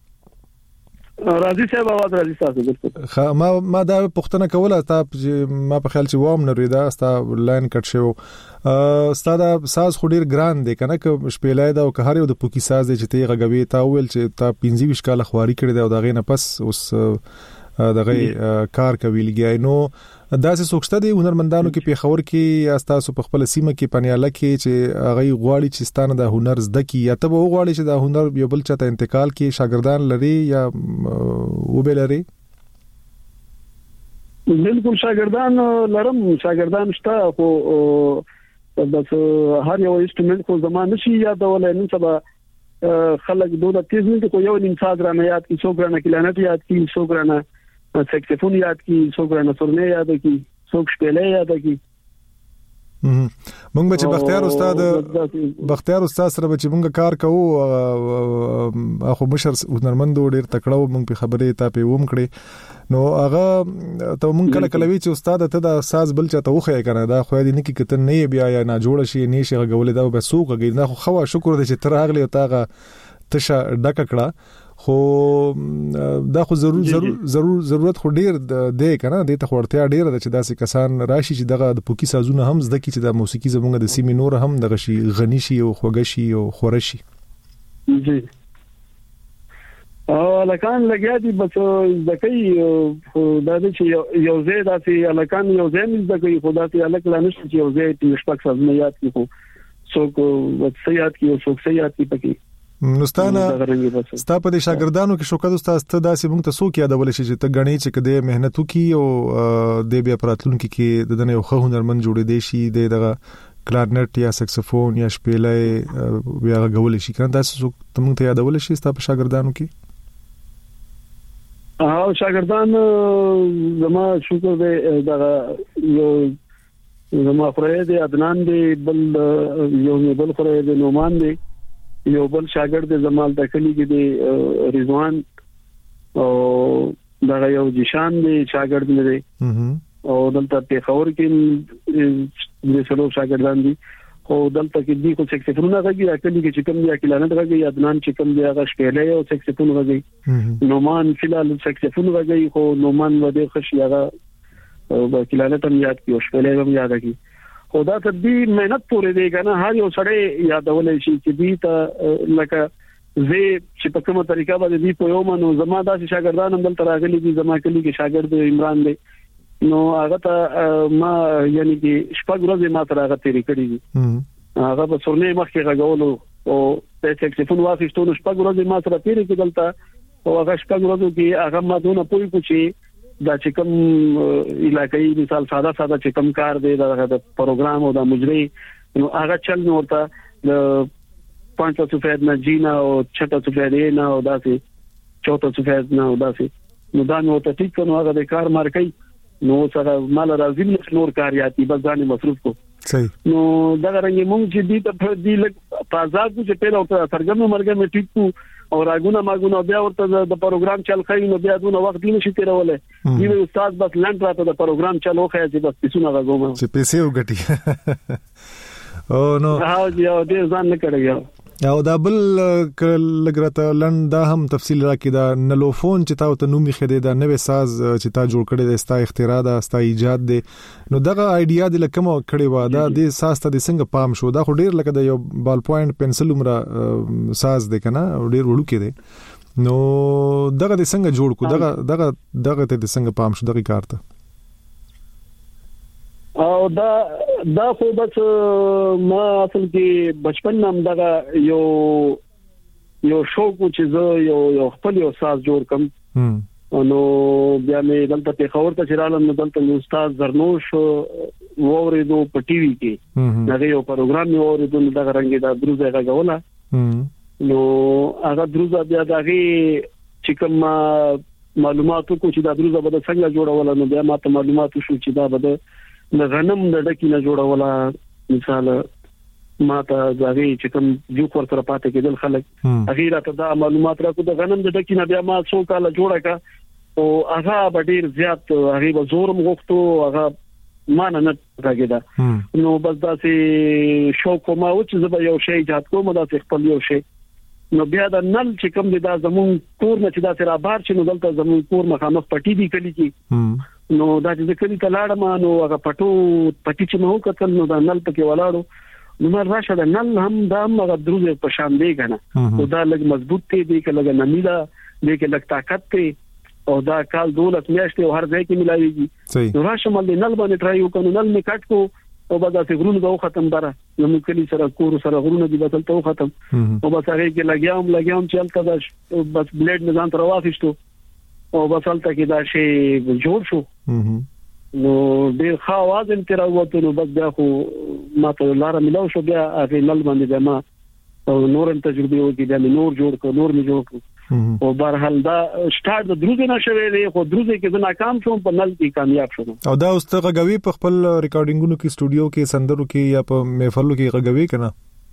راځي صاحب आवाज راځي تاسو بالکل. ما ما دا پوښتنه کوله تا ما په خیال چې وام نه ریدا ستا لاین کټ شو. استاد ساز خو ډیر ګران دی کنه که شپېلای دا او که هر یو د پوکی ساز دی چې ته غږوي تا ویل چې تا پنځه ویشت کاله خواري کړی دی او دا غي نه پس اوس دغه کار کوي لګي. نو داسې سوچته دي هنرمندانو کې پیښور کې یا تاسو په خپل سیمه کې پنیاله کې چې هغه غواړي چې ستانه د هنر زده کی یا ته غواړي چې د هنر یو بل چاته انتقال کې شاګردان لري یا وبلري؟ بالکل شاګردان لرم، شاګردان شته خو بس هر یو انسټرومنت خو زمانه شي یادولای نن سبا خلک دوه تیز نه کوي، یو نیم ساز را نه یاد کی، څو ګرانه کلانت یاد کی، څو ګرانه سکسفون یاد کی، څو ګرانه سورنه یاد کی، څو شپېلې یاد کی. مونږ به چې بختیار استاد بختیار استاد سره به چې مونږ کار کوو اخو مشر هنرمند ډیر تکړه و، مونږ په خبرې تا په ووم کړې. نو هغه ته مونږ کله کله وی چې استاد ته دا ساز بل چاته وخه کنه دا خو دې نه کې کته نه بیا یا نه جوړ شي نه شي غولې دا به سوق غي نه خو خو شکر دې چې تر اغلی او تاغه تشه ډک کړه. خو دا خو ضرور ضرور ضرور ضرورت خو ډیر دی کنه، د ته ورتیا ډیر د چې داسې کسان راشي چې دغه د پوکی سازونه هم زده کی چې د موسیقي زمونږ د سیمې نور هم دغه شي غنی شي او خوږ شي او خورشي. جی او لکان لګیا دي بس زکې دا چې یو ځای داسې لکان یو ځای مې زکې خدا ته الک لا نشي چې یو ځای ته شپږ سازونه یاد کی خو څوک وڅیات کی او څوک سیات کی پکې. نوستانه ستا په دې شاګردانو کې شوکت استاد ته داسې موږ ته څوک یادول شي چې ته غنی چې کده مهنت وکي او د بیا پراتلونکو کې د دنه یو خو هنرمند جوړې دی شي دغه کلارنټ یا سکسوفون یا شپېلې بیا غول شي کنه داسې څوک ته موږ ته یادول شي ستا په شاګردانو کې؟ او شاګردان زما شکر دې دغه یو زما خوري دې عدنان دې بل یو بل خوري دې نومان دې یو بل شاګرد زمال تکلی کې دی رضوان او دا یو جشان دی شاګرد مې دی او دلته په خور کې د څلو شاګردان دي او دلته کې دی کو سکسفون راغی اکلی کې چې کوم دی اکلانه راغی عدنان چې کوم دی هغه شپېلې او سکسفون راغی، نومان فلال سکسفون راغی خو نومان و دې خش یغه او اکلانه تم یاد کی او شپېلې هم یاد کی. خو دا ته دې مهنت پورې دی کنه هر یو سړی یادولای شي چې دې ته لکه زه چې په کومه طریقه باندې دې په یو منو زما داسې شاګردان هم دلته راغلي دي، زما کلی کې شاګرد عمران دی نو هغه ته ما یعنی چې شپږ ورځې ما تر هغه تیرې کړې دي هغه په سورني مخ کې غوولو او په سکسفون واسطه نو شپږ ورځې ما سره تیرې کېدلته او هغه شپږ ورځې کې هغه ما دونه پوي کوچی دا چې کوم علاقائی مثال ساده ساده چې کوم کار دی دا د پروګرام او د مجري نو هغه چل نو ورته د پانچ سفید نه جینا او چھٹا سفید نه او داسې چوتھا سفید نه او داسې نو دا نو ته ټیک کنو هغه د کار مار کوي نو سره مال راځي نور کاریاتي بس ځان مصروف کو صحیح نو دا رنګ مونږ چې دې ته دې لګ تازه کو چې پیل او سرګم مرګ مې ټیک کو او راګونه ماګونه بیا ورته د پروګرام چل خای نو بیا دونه وخت دې نشي تیرولې دی استاد بس لاند راته د پروګرام چلو خای چې بس پیسونه راغوم چې پیسې وګټي او نو ها یو دې ځان نه کړی او دا بل لګرته لند دا هم تفصیل راکې دا نلوفون چې تاسو ته نومي خېده دا نوې ساز چې تا جوړ کړی د ستا اختراع دا ستا ایجاد دی نو دغه ایډیا د لکمو کړی و دا د ساز ته د څنګه پام شو دا خو ډیر لکه د یو بال پوینټ پنسل عمره ساز دی کنه ډیر وړو کې دی نو دغه د څنګه جوړ کو دغه دغه دغه ته د څنګه پام شو دغه کار ته او دا دا خو بس ما اصل کې بچپن نام دغه یو یو شوق چې زه یو یو خپل یو ساز جوړ کم نو بیا مې دلته په خبر ته چرالم نو دلته استاد زرنوش وورېدو په ټي وي کې دا یو پروګرام یو وورېدو نو دغه رنګ دا دروزه غوونه نو هغه دروزه بیا دغه چې کوم معلوماتو کو چې دا دروزه به څنګه جوړول نو بیا ماته معلومات شو چې دا به د غنم د ډکی نه جوړوله مثال ما ته ځاګي چې کوم جو کور سره پاتې کېدل خلک اخیرا ته دا معلومات راکو د غنم د ډکی نه بیا ما څو کال جوړه کا او هغه ډیر زیات هغه به زورم غوښتو هغه ما نه نه راګیدا نو بس دا سي شوق ما و چې زه به یو شی ایجاد کوم دا خپل یو شی نو بیا دا نل چې کوم دی دا زمون کور نه چې دا سره بار چې نو دلته زمون کور مخامخ پټی دی کلی کی نو دا چې کلی ته لاړم نو هغه پټو پټی چې مو کتل نو دا نل پکې ولاړو نو مر راشه دا نل هم دا هغه دروزه په شان دی کنه او دا لګ مضبوط دی دی کې لګ نمیلا دی کې لګ طاقت دی او دا کال دولت میاشتې او هر ځای کې ملایوي نو راشه مل نل باندې ټرای وکړو نل می کټ کو او بعد چې غرونه دا ختم بره نو موږ کلی سره کور سره غرونه دي بدل ته ختم او بس هغه کې لګیام لګیام چې الته دا بس بلیډ نظام تر واخیستو او بس الته کې دا شی جوړ شو نو ډیر ښه आवाज هم تر وته نو بس بیا خو ماته لار ملو شو بیا هغه نل باندې ما او نور تجربه وکړه بیا نور جوړ کړ نور می جوړ کړ او بهرحال دا سٹارټ د دروزه نشوي دی خو دروزه کې زه ناکام شوم په نل کې کامیاب شوم او دا اوس ته غوي په خپل ریکارډینګونو کې سټوډیو کې سندرو کې یا په محفلو کې غوي کنه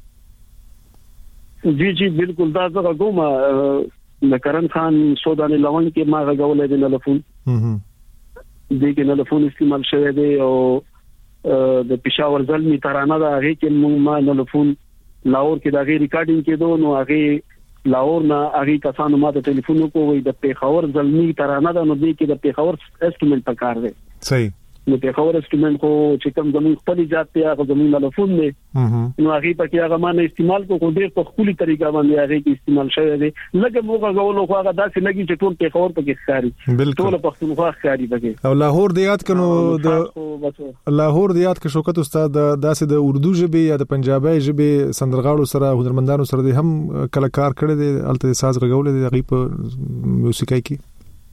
جی جی بالکل دا زه غوم د کرن خان سوداني لون کې ما غوولې د نلفون دې کې نلفون استعمال شوی دی او د پېښور ځلمي ترانه دا هغه کې مونږ ما نلفون لاور کې دا غي ریکارډینګ کې دوه نو هغه لاور نه هغه کسانو ماته ټلیفون وکوي د پیښور ځلمي ترانه دا نو دې کې د پیښور انسټرومنټ پکار دی صحیح نو پیښور انسټرومنټ کو چې کوم زموږ خپل ذات ته هغه زموږ تلیفون دی نو هغه پکې هغه مانه استعمال کو کو ډېر په خپل طریقه باندې هغه کې استعمال شوی دی لکه موږ غوولو خو هغه داسې لګي چې ټول پیښور پکې ښکاری ټول پښتونخوا ښکاری پکې او لاهور د یاد کنو د لاهور د یاد ک شوکت استاد داسې د اردو ژبه یا د پنجابي ژبه سندرغاړو سره هنرمندانو سره د هم کلاکار کړي دي الته ساز غوول دي هغه په موسیقي کې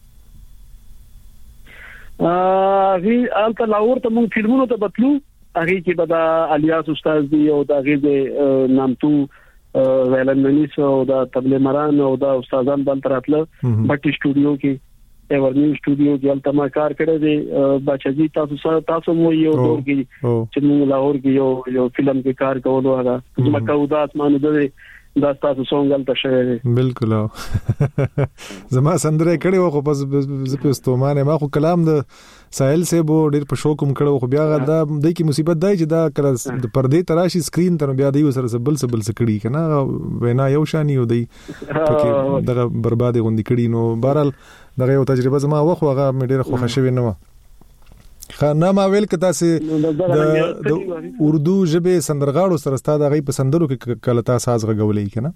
اغه البته لاور ته مونږ فلمونو ته بتلو هغه کې به دا الیاس استاد دی او دا غي نامتو ویلن منیس او دا تبله مران او دا استادان بل تراتله بټي سټوډیو کې ایورنیو سټوډیو کې البته ما کار کړی دی بچی تاسو تاسو مو یو دور کې چې مونږ لاور کې یو یو فلم کې کار کولو هغه مکه وداس مانو دی دا تاسو څنګه تل شوی بالکل زما سندره کړي و خو پس زپستومانه ما خو کلام د ساحل سے بو ډیر په شوق کوم کړه خو بیا دا د کی مصیبت دی چې دا کله د پردې تراشي سکرین تر بیا دی سره سبل سبل سکړي کنه وینا یو شانی و دی پکې دغه بربادي غوندي کړي نو بهرال دغه یو تجربه زما و خو هغه مې ډیر خوښ شوی نه و خانه ما ویل کته سي د اردو ژبه سندرغاړو سره ستاد غي په سندرو کې کله تاسو ساز غوولې کنه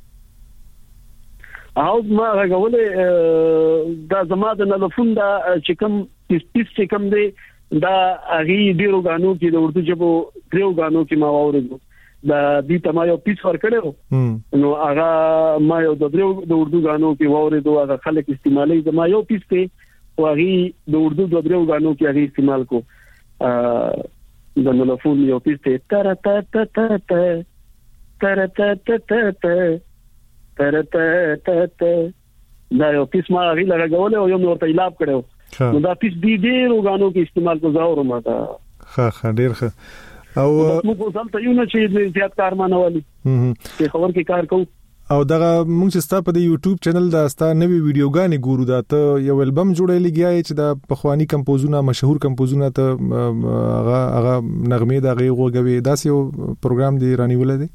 او ما غوولې دا زما د نلفون دا چې کوم تیس چې کوم دی دا هغه ډیرو غانو کې د اردو ژبه ډیرو غانو کې ما واورېدو دا دې ته ما یو پیس ور کړو نو هغه ما یو د درو د اردو غانو کې ووري دوه هغه خلک استعمالي د ما یو پیس ته واغي د اردو د درو غانو کې هغه استعمال کو ا د ملفون یو پیس ته تر ت ت ت ت تر ت ت ت ت تر ت ت ت دا یو پیس ما هغه لګول او یو نور ته ایلاب کړو نو دا پیس دې ډېر غانو کې استعمال کو زاور ما دا ښه ښه ډېر ښه او موږ ځل یو نه چې زیات کار مانولي چې خبر کې کار کوو او دغه موږ چې ستا په د یوټیوب چینل دا ستا نوې ویډیوګانې ګورو دا ته یو البم جوړې لګیای چې دا پخوانی کمپوزونه مشهور کمپوزونه ته هغه هغه نغمې دا غي غوږوي دا یو پروګرام دی رانیول دی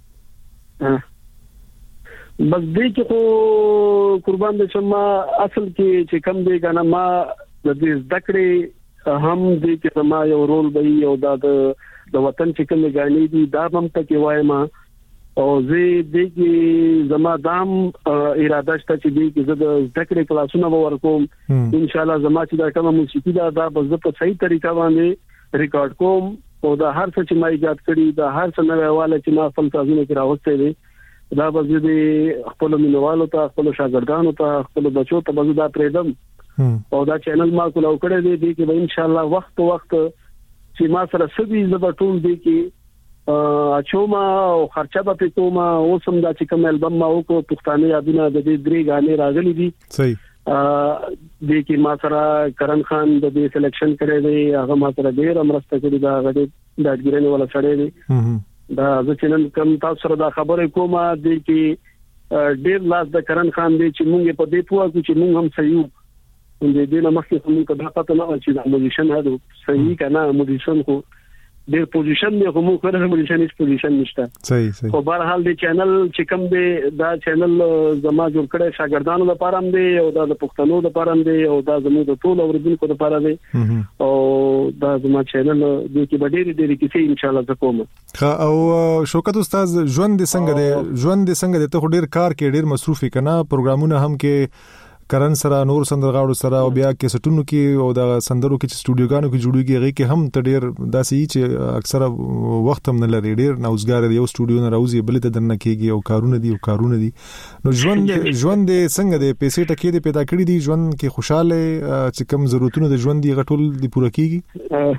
بس دې کې خو قربان دې شمه اصل کې چې کم دی کنه ما د دې ذکرې هم دې کې ما یو رول به یو دا د وطن چې کوم غانې دي دا هم پکې وایم او زه دې کې زما دام اراده شته چې دې کې زه د ذکر کلاسونه ورکوم ان شاء الله زما چې دا کوم موسیقي دا د بزه په صحیح طریقه باندې ریکارډ کوم او دا هر څه چې ما ایجاد کړی دا هر څه نوې حواله چې ما خپل تازونه کې راوستي دي دا بزه دې خپل مینوالو ته خپل شاګردانو ته خپل بچو ته بزه دا پریدم او دا چینل ما کول او کړی دی دې کې ان شاء الله وخت وخت چې ما سره سبي زبټول دي کې اچوما او خرچه به کومه اوسم دا چې کوم البم ما وکړو پښتانه یادونه د دې درې غانې راغلي دي صحیح ا دې کې ما سره کرن خان د دې سلیکشن کړی دی هغه ما سره ډېر امرسته کړی دا هغه د داګیرنه ولا سړی دی دا د چینل کم تاسو سره دا خبره کومه دې کې ډېر لاس د کرن خان دی چې مونږ په دې پوهه چې مونږ هم صحیح دې دې نه مخکې کوم کدا پته نه چې د موزیشن هغه صحیح کنه موزیشن کو د پوزیشن نه کوم کړه موزیشن هیڅ پوزیشن نشته صحیح صحیح خو بهر حال د چینل چې کوم دی دا چینل زما جوړ کړی شاګردانو لپاره هم دی او دا د پښتنو لپاره هم دی او دا زموږ د ټول اوریدونکو لپاره دی او دا زما چینل د کې ډېر ډېر کیسې ان شاء الله کوم او شوکت استاد ژوند څنګه دی ژوند څنګه دی ته ډېر کار کې ډېر مصروف کنا پروګرامونه هم کې کرن سره نور سندرغاړو سره او بیا کې سټونو کې او د سندرو کې سټوډیوګانو کې جوړیږي هغه کې هم ته ډېر داسې چې اکثره وخت هم نه لري ډېر نوزګار دی یو سټوډیو نه راوځي بل ته دنه کېږي او کارونه دي او کارونه دي نو ژوند ژوند څنګه دی پیسې ټکې دي پیدا کړې دي ژوند کې خوشاله چې کم ضرورتونه د ژوند دی غټول دي پوره کیږي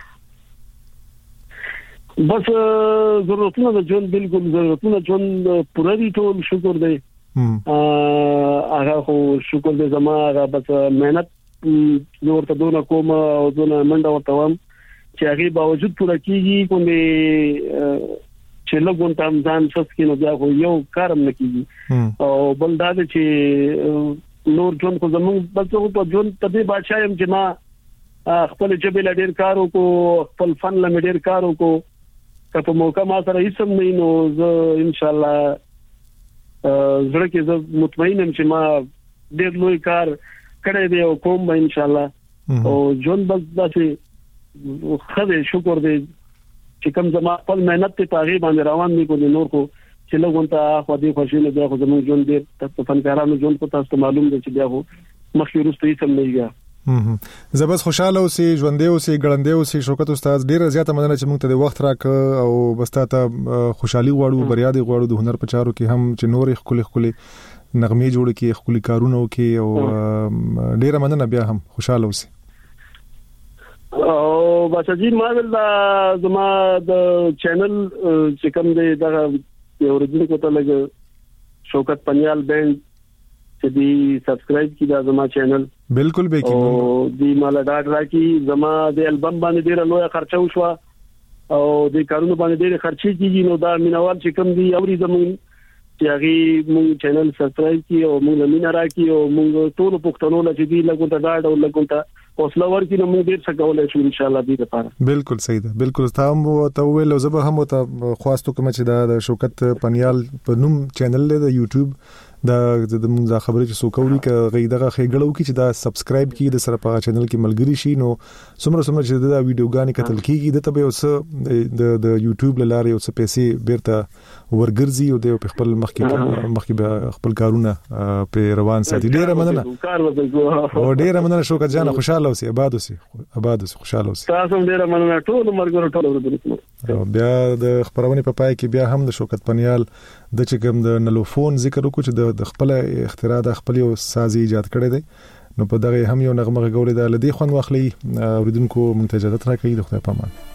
بس ضرورتونه د ژوند بالکل ضرورتونه ژوند پوره دي ټول شکر دی هغه خو شکر دې زما هغه بس مهنت نور ته دونه کوم او دونه منډه ورته وم چې هغه باوجود پوره کیږي کومې چې لګون تام ځان څه کې نو بیا خو یو کارم نه کیږي او بل دا چې نور ژوند کو زموږ بس په ژوند ته به بادشاہ يم چې ما خپل جبل ډیر کارو کو خپل فن ل ډیر کارو کو که په موقع ما سره هیڅ هم نه نو زه ان شاء الله زړه کې زه مطمئن یم چې ما ډېر لوی کار کړی دی او کوم به ان شاء الله او ژوند بس داسې خدای شکر دی چې کوم زما خپل مهنت ته پاغي باندې روان دي کو نور کو چې لګون ته خو دې خوشاله بیا خو زموږ ژوند دې تاسو فنکارانو ژوند کو تاسو معلوم دی چې بیا خو مخکې وروسته یې سم نه یې زبس خوشاله اوسې ژوندې اوسې ګړندې اوسې شوکت استاد ډیره زیاته مننه چې موږ ته د وخت راک او بس ته خوشحالي غواړو بریا دې غواړو د هنر په چارو کې هم چې نورې خولي خولي نغمې جوړ کې خولي کارونه وکي او ډیره مننه بیا هم خوشاله اوسې او بچی ما ول زما د چینل چې کوم دی دا یو ورځې کوته لګ شوکت پنیال بینډ چې دی سبسکرایب کی دا زما چینل بالکل به کی او دی مال ډاډ راکی زما د البم باندې ډیر لوی خرچه وشو او د کارونو باندې ډیر خرچي کیږي نو دا مینوال چې کوم دی اوري زمون چې هغه مونږ چینل سبسکرایب کی او مونږ مینا راکی او مونږ ټول پښتنو لږ دی لګون ته ډاډ او لګون ته حوصله ورکړي نو موږ ډیر څه کولای شو ان شاء الله دې لپاره بالکل صحیح ده بالکل تاسو ته ویل او زه هم ته خواستو کوم چې د شوکت پنیال په نوم چینل له یوټیوب دا د موږ خبرې چې سوکوري ک غیدغه خېګړو کې چې دا سبسکرایب کی د سره په چینل کې ملګری شي نو څومره څومره چې دا ویډیوګانې کتل کیږي د ته به اوس د د یوټیوب لاره اوس پیسې بیرته ورګرځي او د خپل مخکې مخکې خپل کارونه په روان ساتي. ډیره مننه او ډیره مننه شوکت جان، خوشاله اوسئ، آباد اوسئ، آباد اوسئ، خوشاله اوسئ. تاسو ډیره مننه ټول مرګ ټول ورته. بیا د خبرونه په پای کې بیا هم د شوکت پنیال د چې کوم د نلوفون ذکر وکړو چې د خپل اختراع د خپل یو سازي ایجاد کړی دی، نو په دغه هم یو نغمه غوړې ده لدی خوند واخلي اوریدونکو منتجات راکړي. د خدای په امان.